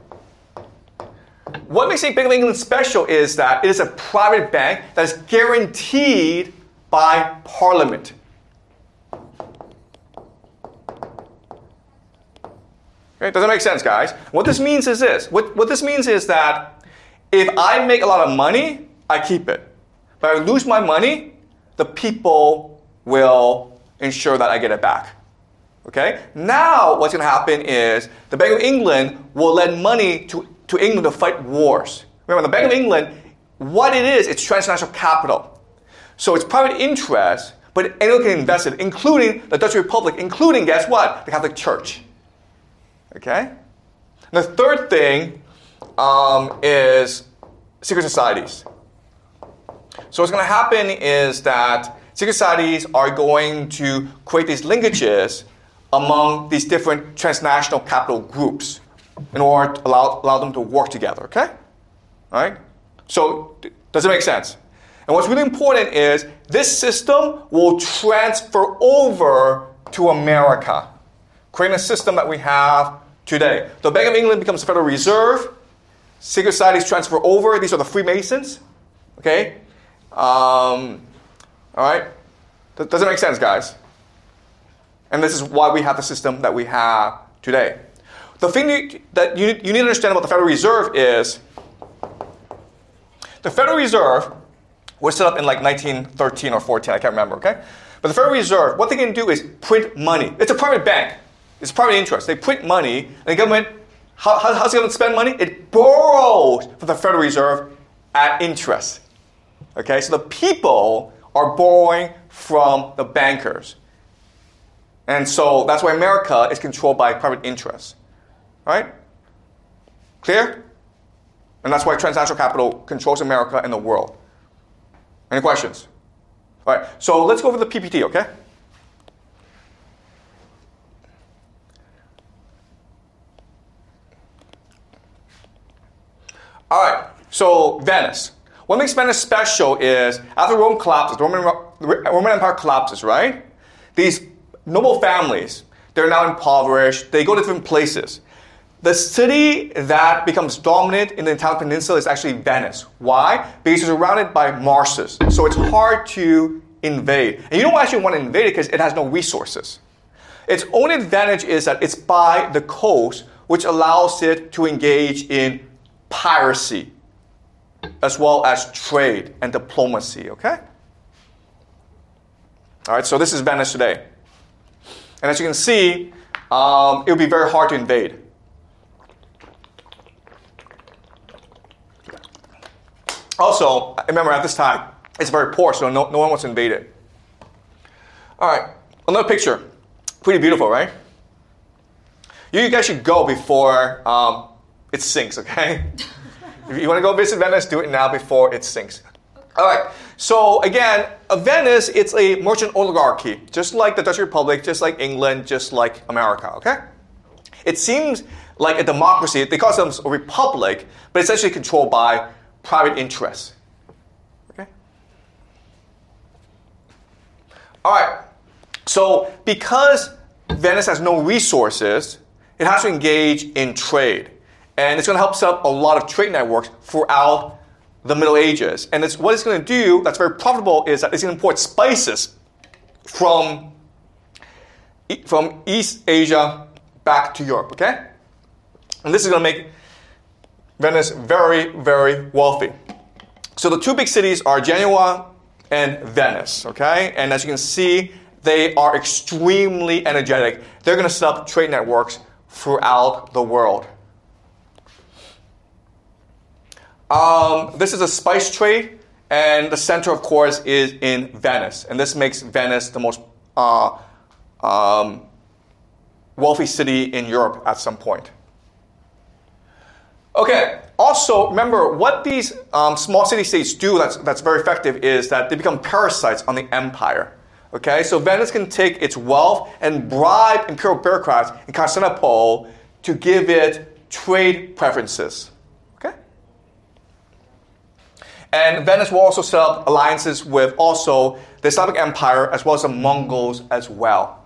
What makes the Bank of England special is that it is a private bank that is guaranteed by Parliament. Okay, does that make sense, guys? What this means is this. What this means is that if I make a lot of money, I keep it. But if I lose my money, the people will ensure that I get it back. Okay? Now, what's going to happen is the Bank of England will lend money to England to fight wars. Remember, the Bank of England, what it is, it's transnational capital. So it's private interest, but anyone can invest it, including the Dutch Republic, including, guess what? The Catholic Church. Okay? And the third thing is secret societies. So what's going to happen is that secret societies are going to create these linkages among these different transnational capital groups in order to allow them to work together, okay? All right? So, does it make sense? And what's really important is this system will transfer over to America, creating a system that we have today. The Bank of England becomes the Federal Reserve. Secret societies transfer over. These are the Freemasons, okay? All right? Does it make sense, guys? And this is why we have the system that we have today. The thing that you need to understand about the Federal Reserve is the Federal Reserve was set up in like 1913 or 14, I can't remember, okay? But the Federal Reserve, what they can do is print money. It's a private bank. It's private interest. They print money, and the government, how's the government spend money? It borrows from the Federal Reserve at interest. Okay, so the people are borrowing from the bankers. And so that's why America is controlled by private interests. Right? Clear? And that's why transnational capital controls America and the world. Any questions? All right, so let's go over the PPT, okay? All right, so Venice. What makes Venice special is after Rome collapses, the Roman Empire collapses, right? These noble families, they're now impoverished. They go to different places. The city that becomes dominant in the Italian peninsula is actually Venice. Why? Because it's surrounded by marshes. So it's hard to invade. And you don't actually want to invade it because it has no resources. Its only advantage is that it's by the coast, which allows it to engage in piracy, as well as trade and diplomacy, okay? All right, so this is Venice today. And as you can see, it would be very hard to invade. Also, remember at this time, it's very poor, so no one wants to invade it. All right, another picture. Pretty beautiful, right? You guys should go before it sinks, okay? If you want to go visit Venice, do it now before it sinks. All right, so again, Venice, it's a merchant oligarchy, just like the Dutch Republic, just like England, just like America, okay? It seems like a democracy. They call themselves a republic, but essentially controlled by private interests. Okay? All right. So because Venice has no resources, it has to engage in trade. And it's going to help set up a lot of trade networks throughout the Middle Ages. And what it's going to do that's very profitable is that it's going to import spices from East Asia back to Europe, okay? And this is going to make Venice very, very wealthy. So the two big cities are Genoa and Venice, okay? And as you can see, they are extremely energetic. They're going to set up trade networks throughout the world. This is a spice trade, and the center, of course, is in Venice. And this makes Venice the most wealthy city in Europe at some point. Okay, also remember what these small city-states do that's very effective is that they become parasites on the empire. Okay, so Venice can take its wealth and bribe imperial bureaucrats in Constantinople to give it trade preferences. Okay? And Venice will also set up alliances with also the Islamic Empire as well as the Mongols as well.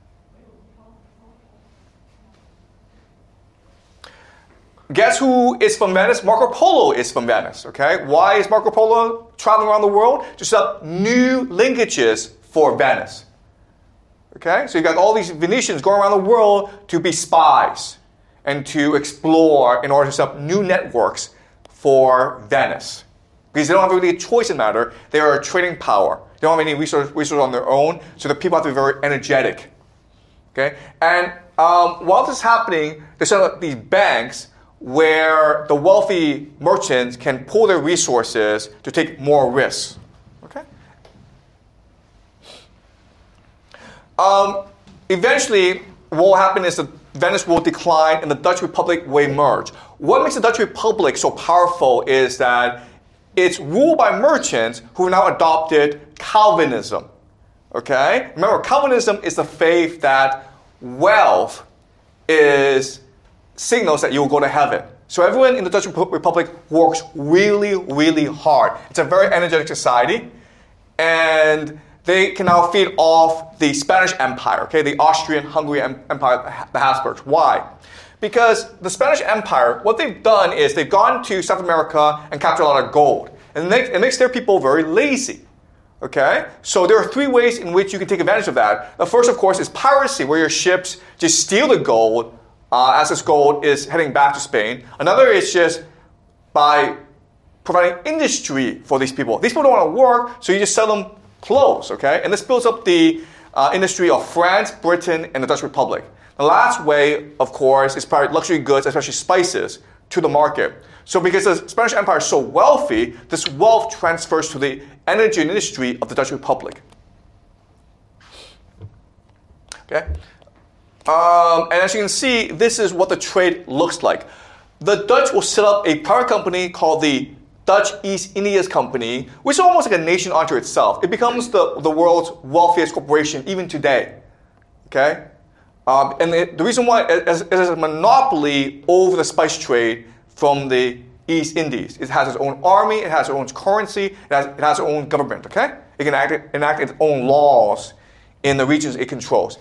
Guess who is from Venice? Marco Polo is from Venice, okay? Why is Marco Polo traveling around the world? To set up new linkages for Venice. Okay? So you got all these Venetians going around the world to be spies and to explore in order to set up new networks for Venice. Because they don't have really a choice in the matter. They are a trading power. They don't have any resources on their own, so the people have to be very energetic. Okay? And while this is happening, they set up these banks where the wealthy merchants can pool their resources to take more risks. Okay? Eventually, what will happen is that Venice will decline and the Dutch Republic will emerge. What makes the Dutch Republic so powerful is that it's ruled by merchants who have now adopted Calvinism. Okay? Remember, Calvinism is the faith that wealth is signals that you will go to heaven. So everyone in the Dutch Republic works really, really hard. It's a very energetic society. And they can now feed off the Spanish Empire, okay, the Austrian-Hungarian Empire, the Habsburgs. Why? Because the Spanish Empire, what they've done is they've gone to South America and captured a lot of gold. And it makes their people very lazy. Okay? So there are three ways in which you can take advantage of that. The first, of course, is piracy, where your ships just steal the gold as this gold is heading back to Spain. Another is just by providing industry for these people. These people don't want to work, so you just sell them clothes, okay? And this builds up the industry of France, Britain, and the Dutch Republic. The last way, of course, is probably luxury goods, especially spices, to the market. So because the Spanish Empire is so wealthy, this wealth transfers to the energy industry of the Dutch Republic. Okay? And as you can see, this is what the trade looks like. The Dutch will set up a private company called the Dutch East Indies Company, which is almost like a nation unto itself. It becomes the world's wealthiest corporation even today. Okay? And the reason why it has a monopoly over the spice trade from the East Indies. It has its own army, it has its own currency, it has its own government, okay? It can enact its own laws in the regions it controls.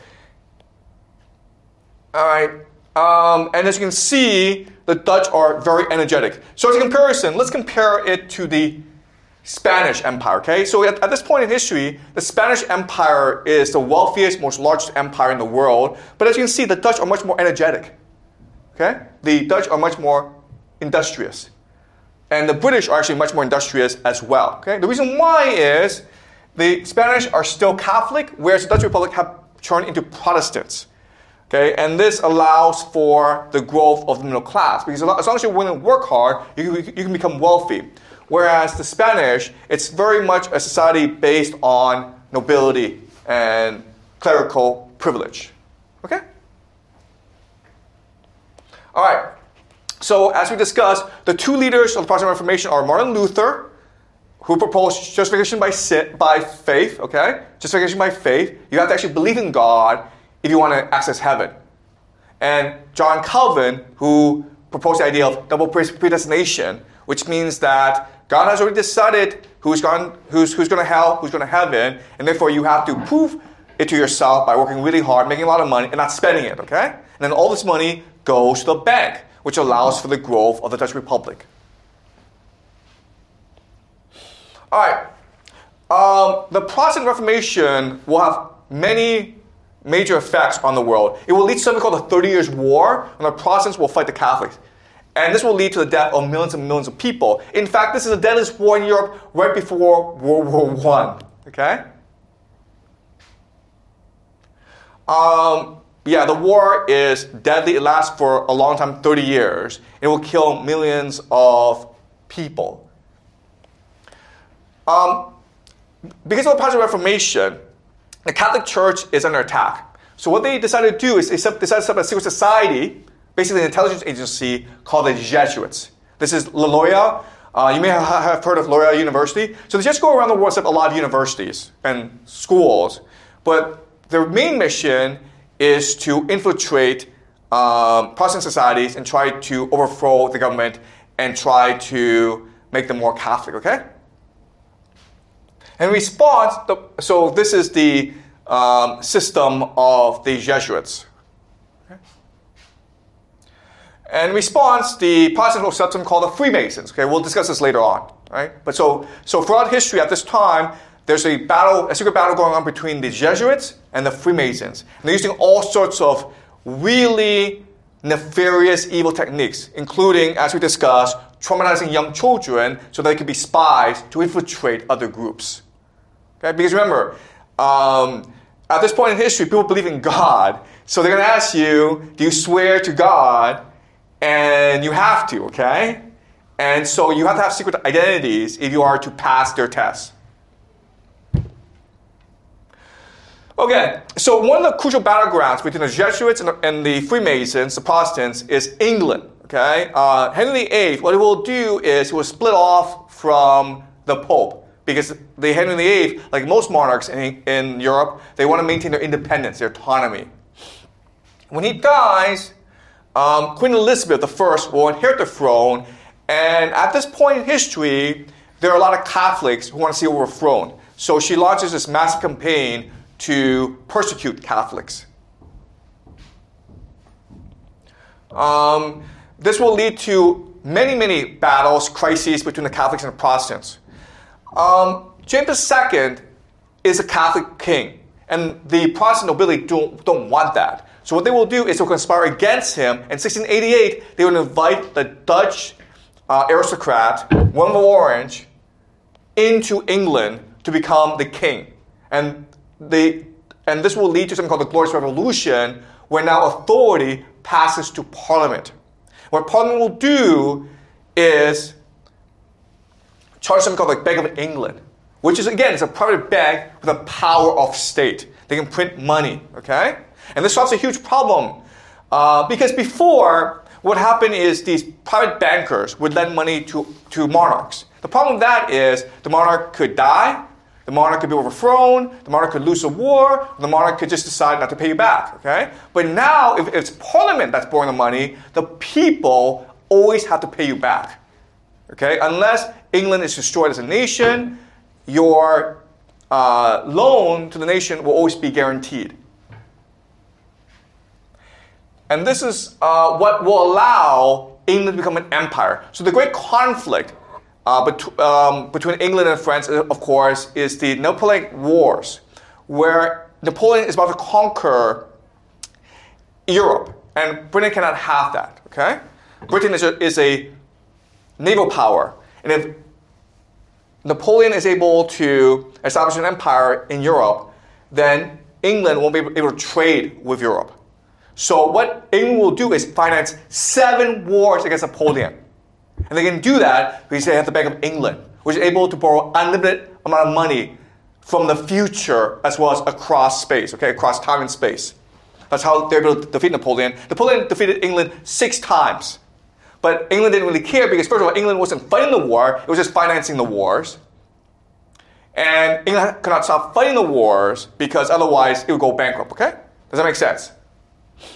All right. And as you can see, the Dutch are very energetic. So as a comparison, let's compare it to the Spanish Empire, okay? So at this point in history, the Spanish Empire is the wealthiest, most largest empire in the world. But as you can see, the Dutch are much more energetic, okay? The Dutch are much more industrious. And the British are actually much more industrious as well, okay? The reason why is the Spanish are still Catholic, whereas the Dutch Republic have turned into Protestants. Okay, and this allows for the growth of the middle class, because as long as you're willing to work hard, you can become wealthy. Whereas the Spanish, it's very much a society based on nobility and clerical privilege. Okay? All right. So as we discussed, the two leaders of the Protestant Reformation are Martin Luther, who proposed justification by faith. Okay, justification by faith. You have to actually believe in God if you want to access heaven. and John Calvin, who proposed the idea of double predestination, which means that God has already decided who's going to hell, who's going to heaven, and therefore you have to prove it to yourself by working really hard, making a lot of money, and not spending it, okay? And then all this money goes to the bank, which allows for the growth of the Dutch Republic. All right. The Protestant Reformation will have many major effects on the world. It will lead to something called the 30 Years' War, and the Protestants will fight the Catholics. And this will lead to the death of millions and millions of people. In fact, this is the deadliest war in Europe right before World War I. Okay? The war is deadly. It lasts for a long time, 30 years. It will kill millions of people. Because of the Protestant Reformation, the Catholic Church is under attack. So what they decided to do is they decided to set up a secret society, basically an intelligence agency called the Jesuits. This is Loyola. You may have heard of Loyola University. So they just go around the world, set up a lot of universities and schools. But their main mission is to infiltrate Protestant societies and try to overthrow the government and try to make them more Catholic, okay? In response, so this is the system of the Jesuits. Okay? And in response, the Protestants will set something called the Freemasons. Okay, we'll discuss this later on. Right? But so throughout history, at this time, there's a secret battle going on between the Jesuits and the Freemasons. And they're using all sorts of really nefarious, evil techniques, including, as we discussed, traumatizing young children so they could be spies to infiltrate other groups. Okay? Because remember, at this point in history, people believe in God. So they're going to ask you, do you swear to God? And you have to, okay? And so you have to have secret identities if you are to pass their tests. Okay, so one of the crucial battlegrounds between the Jesuits and the Freemasons, the Protestants, is England. Okay, Henry VIII, what he will do is he will split off from the Pope because the Henry VIII, like most monarchs in Europe, they want to maintain their independence, their autonomy. When he dies, Queen Elizabeth I will inherit the throne, and at this point in history, there are a lot of Catholics who want to see her overthrown. So she launches this massive campaign to persecute Catholics. This will lead to many, many battles, crises between the Catholics and the Protestants. James II is a Catholic king, and the Protestant nobility don't want that. So what they will do is they'll conspire against him. In 1688, they will invite the Dutch aristocrat, Willem of Orange, into England to become the king. And this will lead to something called the Glorious Revolution, where now authority passes to Parliament. What Parliament will do is charge something called the Bank of England, which is, again, it's a private bank with the power of state. They can print money, okay? And this solves a huge problem. Because before, what happened is these private bankers would lend money to monarchs. The problem with that is the monarch could die, the monarch could be overthrown, the monarch could lose a war, the monarch could just decide not to pay you back, okay? But now, if it's Parliament that's borrowing the money, the people always have to pay you back, okay? Unless England is destroyed as a nation, your loan to the nation will always be guaranteed. And this is what will allow England to become an empire. So the great conflict between England and France, of course, is the Napoleonic Wars, where Napoleon is about to conquer Europe, and Britain cannot have that, okay? Britain is a naval power, and if Napoleon is able to establish an empire in Europe, then England won't be able to trade with Europe. So what England will do is finance 7 wars against Napoleon. And they can do that because they have the Bank of England, which is able to borrow unlimited amount of money from the future as well as across space, okay, across time and space. That's how they're able to defeat Napoleon. Napoleon defeated England 6 times. But England didn't really care because, first of all, England wasn't fighting the war, it was just financing the wars. And England could not stop fighting the wars because otherwise it would go bankrupt, okay? Does that make sense?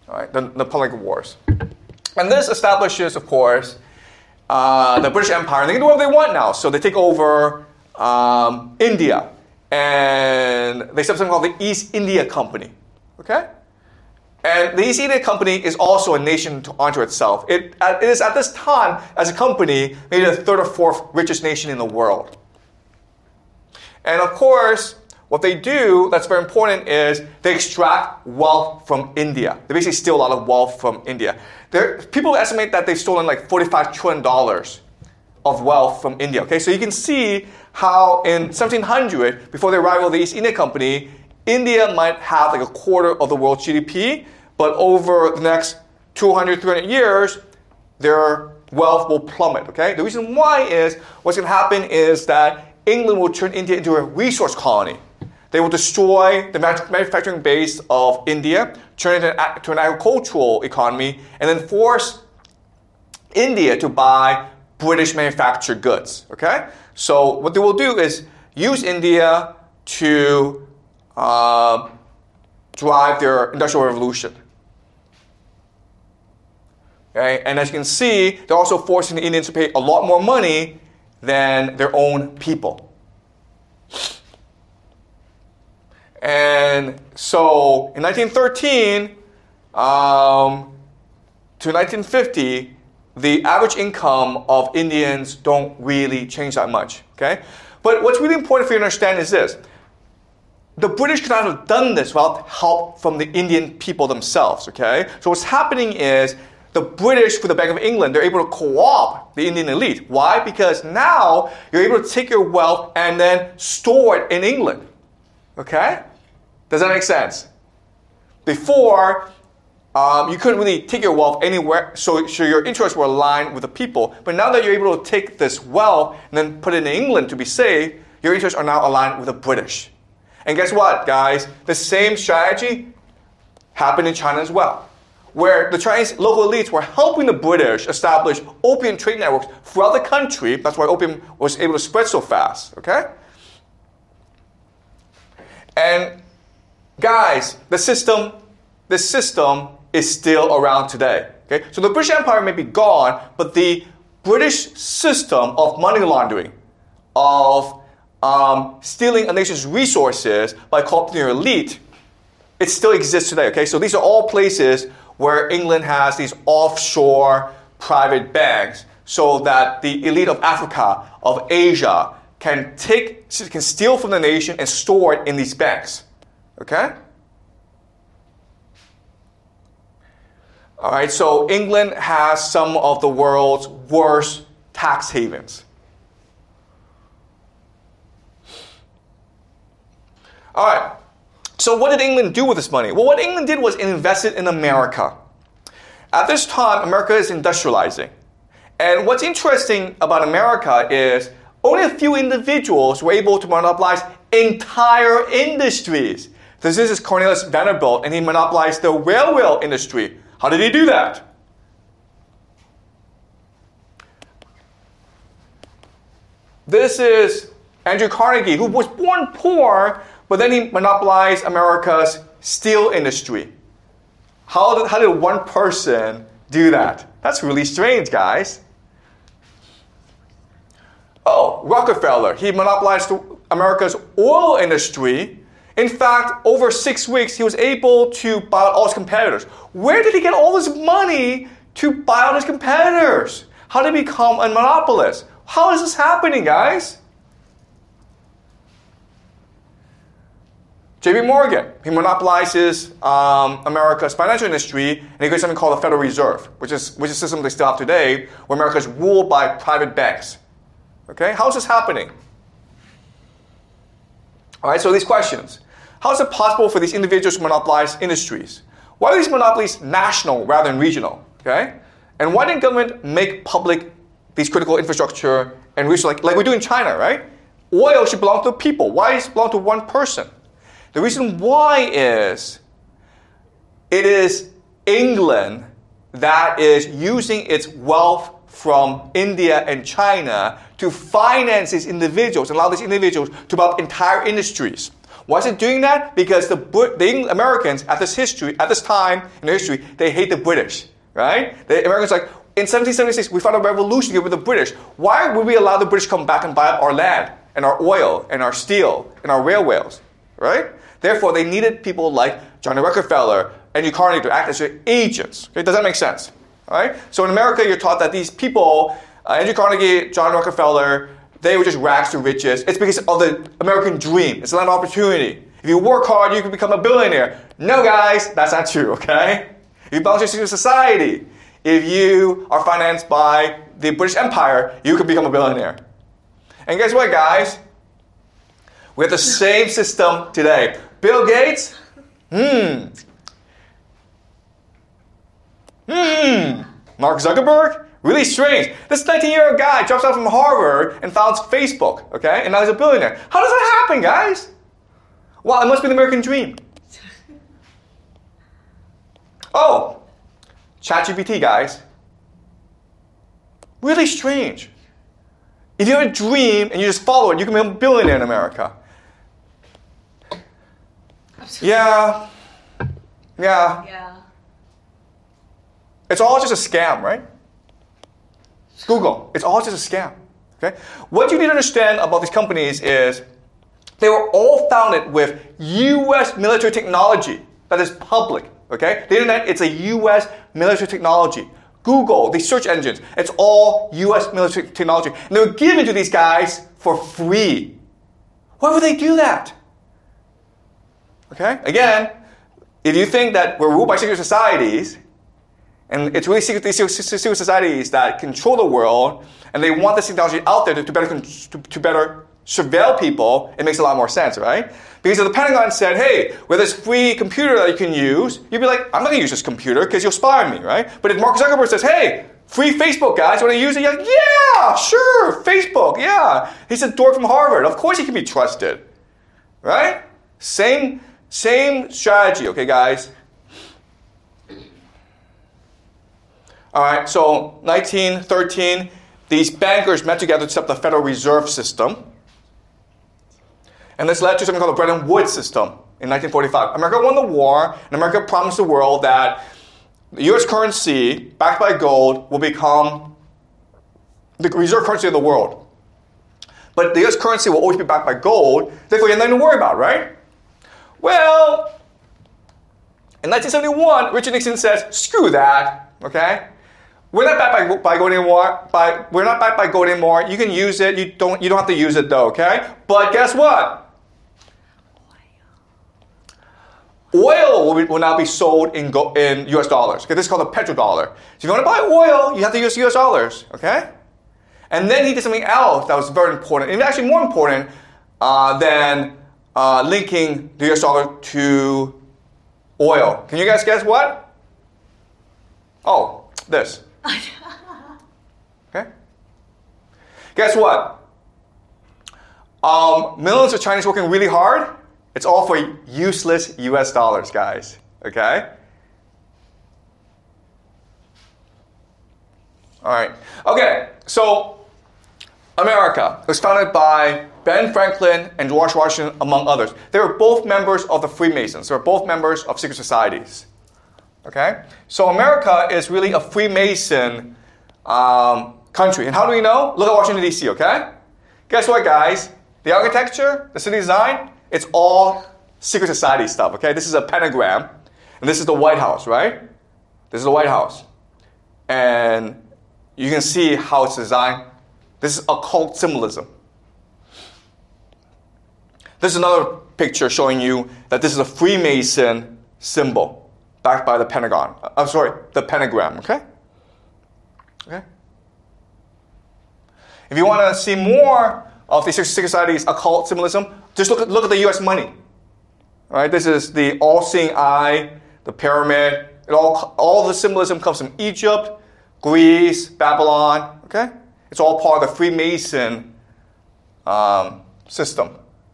All right, the Napoleonic Wars. And this establishes, of course, the British Empire. And they can do whatever they want now. So they take over India. And they set up something called the East India Company. Okay? And the East India Company is also a nation unto itself. It is at this time, as a company, maybe the third or fourth richest nation in the world. And of course, what they do that's very important is they extract wealth from India. They basically steal a lot of wealth from India. People estimate that they've stolen like $45 trillion of wealth from India. Okay, so you can see how in 1700, before the arrival of the East India Company, India might have like a quarter of the world's GDP, but over the next 200, 300 years, their wealth will plummet. Okay, the reason why is what's going to happen is that England will turn India into a resource colony. They will destroy the manufacturing base of India, turn it into an agricultural economy, and then force India to buy British manufactured goods. Okay? So what they will do is use India to drive their industrial revolution. Okay? And as you can see, they're also forcing the Indians to pay a lot more money than their own people. And so in 1913 to 1950, the average income of Indians don't really change that much. Okay? But what's really important for you to understand is this. The British could not have done this without help from the Indian people themselves. Okay? So what's happening is the British, for the Bank of England, they're able to co-opt the Indian elite. Why? Because now you're able to take your wealth and then store it in England. Okay? Does that make sense? Before, you couldn't really take your wealth anywhere, so your interests were aligned with the people. But now that you're able to take this wealth and then put it in England to be safe, your interests are now aligned with the British. And guess what, guys? The same strategy happened in China as well, where the Chinese local elites were helping the British establish opium trade networks throughout the country. That's why opium was able to spread so fast, okay? And guys, the system is still around today, okay? So the British Empire may be gone, but the British system of money laundering, of stealing a nation's resources by co-opting your elite, it still exists today, okay? So these are all places where England has these offshore private banks so that the elite of Africa, of Asia, can steal from the nation and store it in these banks, okay? All right, so England has some of the world's worst tax havens. All right, so what did England do with this money? Well, what England did was invest it in America. At this time, America is industrializing. And what's interesting about America is only a few individuals were able to monopolize entire industries. This is Cornelius Vanderbilt, and he monopolized the railway industry. How did he do that? This is Andrew Carnegie, who was born poor, but then he monopolized America's steel industry. How did one person do that? That's really strange, guys. Oh, Rockefeller, he monopolized America's oil industry. In fact, over 6 weeks, he was able to buy out all his competitors. Where did he get all this money to buy out his competitors? How did he become a monopolist? How is this happening, guys? J.P. Morgan, he monopolizes America's financial industry, and he creates something called the Federal Reserve, which is a system they still have today, where America is ruled by private banks. Okay, how is this happening? All right, so these questions. How is it possible for these individuals to monopolize industries? Why are these monopolies national rather than regional? Okay, and why didn't government make public these critical infrastructure and resources like we do in China, right? Oil should belong to the people. Why does it belong to one person? The reason why is it is England that is using its wealth from India and China to finance these individuals and allow these individuals to develop entire industries. Why is it doing that? Because the Americans at this time in their history, they hate the British, right? The Americans are like, in 1776, we fought a revolution with the British. Why would we allow the British to come back and buy up our land and our oil and our steel and our railways, right? Therefore, they needed people like John Rockefeller, Andrew Carnegie to act as their agents. Okay? Does that make sense? All right? So in America, you're taught that these people, Andrew Carnegie, John Rockefeller, they were just rags to riches. It's because of the American dream. It's a land of opportunity. If you work hard, you can become a billionaire. No, guys, that's not true, okay? If you belong to a secret society, if you are financed by the British Empire, you can become a billionaire. And guess what, guys? We have the same system today. Bill Gates? Mark Zuckerberg? Really strange. This 19-year-old guy drops out from Harvard and founds Facebook, okay? And now he's a billionaire. How does that happen, guys? Well, it must be the American dream. Oh, ChatGPT, guys. Really strange. If you have a dream and you just follow it, you can become a billionaire in America. Yeah. It's all just a scam, right? Google. It's all just a scam. Okay? What you need to understand about these companies is they were all founded with U.S. military technology that is public. Okay? The internet, it's a U.S. military technology. Google, these search engines, it's all U.S. military technology. And they were given to these guys for free. Why would they do that? Okay? Again, if you think that we're ruled by secret societies, and it's really secret societies that control the world, and they want this technology out there to better surveil people, it makes a lot more sense, right? Because if the Pentagon said, hey, with this free computer that you can use, you'd be like, I'm not going to use this computer because you'll spy on me, right? But if Mark Zuckerberg says, hey, free Facebook, guys, you want to use it? You're like, yeah, sure, Facebook, yeah. He's a dork from Harvard. Of course he can be trusted, right? Same strategy, okay, guys? All right, so 1913, these bankers met together to set up the Federal Reserve System. And this led to something called the Bretton Woods system in 1945. America won the war, and America promised the world that the U.S. currency, backed by gold, will become the reserve currency of the world. But the U.S. currency will always be backed by gold, therefore you have nothing to worry about, right? Well, in 1971, Richard Nixon says, screw that, okay? We're not backed by gold anymore. We're not backed by gold anymore. You can use it. You don't have to use it though, okay? But guess what? Oil will now be sold in U.S. dollars. Okay, this is called the petrodollar. So if you want to buy oil, you have to use U.S. dollars, okay? And then he did something else that was very important, and actually more important than linking the U.S. dollar to oil. Can you guys guess what? Oh, this. Okay? Guess what? Millions of Chinese working really hard. It's all for useless US dollars, guys. Okay? All right. Okay, so America was founded by Ben Franklin and George Washington, among others. They were both members of the Freemasons. They were both members of secret societies. Okay? So America is really a Freemason country. And how do we know? Look at Washington, D.C., okay? Guess what, guys? The architecture, the city design, it's all secret society stuff, okay? This is a pentagram, and this is the White House, right? This is the White House. And you can see how it's designed. This is occult symbolism. This is another picture showing you that this is a Freemason symbol backed by the Pentagon. I'm sorry, the pentagram, okay? Okay? If you want to see more of the secret society's occult symbolism, just look at the U.S. money. All right, this is the all-seeing eye, the pyramid. All the symbolism comes from Egypt, Greece, Babylon. Okay, it's all part of the Freemason system.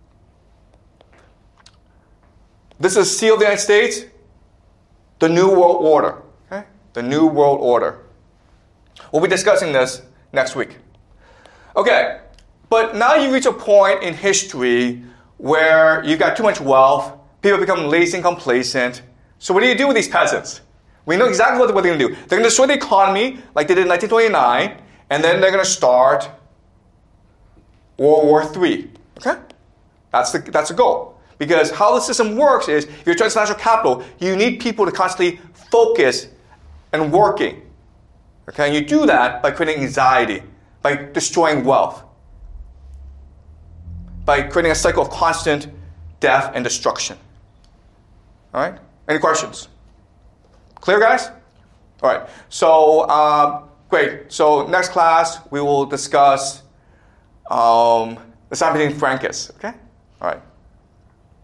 This is seal of the United States, the New World Order. Okay, the New World Order. We'll be discussing this next week. Okay, but now you reach a point in history where you've got too much wealth, people become lazy and complacent. So what do you do with these peasants? We know exactly what they're going to do. They're going to destroy the economy like they did in 1929, and then they're going to start World War III. Okay? That's the goal. Because how the system works is, if you're transnational capital, you need people to constantly focus and working. Okay? And you do that by creating anxiety, by destroying wealth, by creating a cycle of constant death and destruction. All right? Any questions? Clear, guys? All right. So, great. So, next class, we will discuss the San Martin Francus. Okay? All right.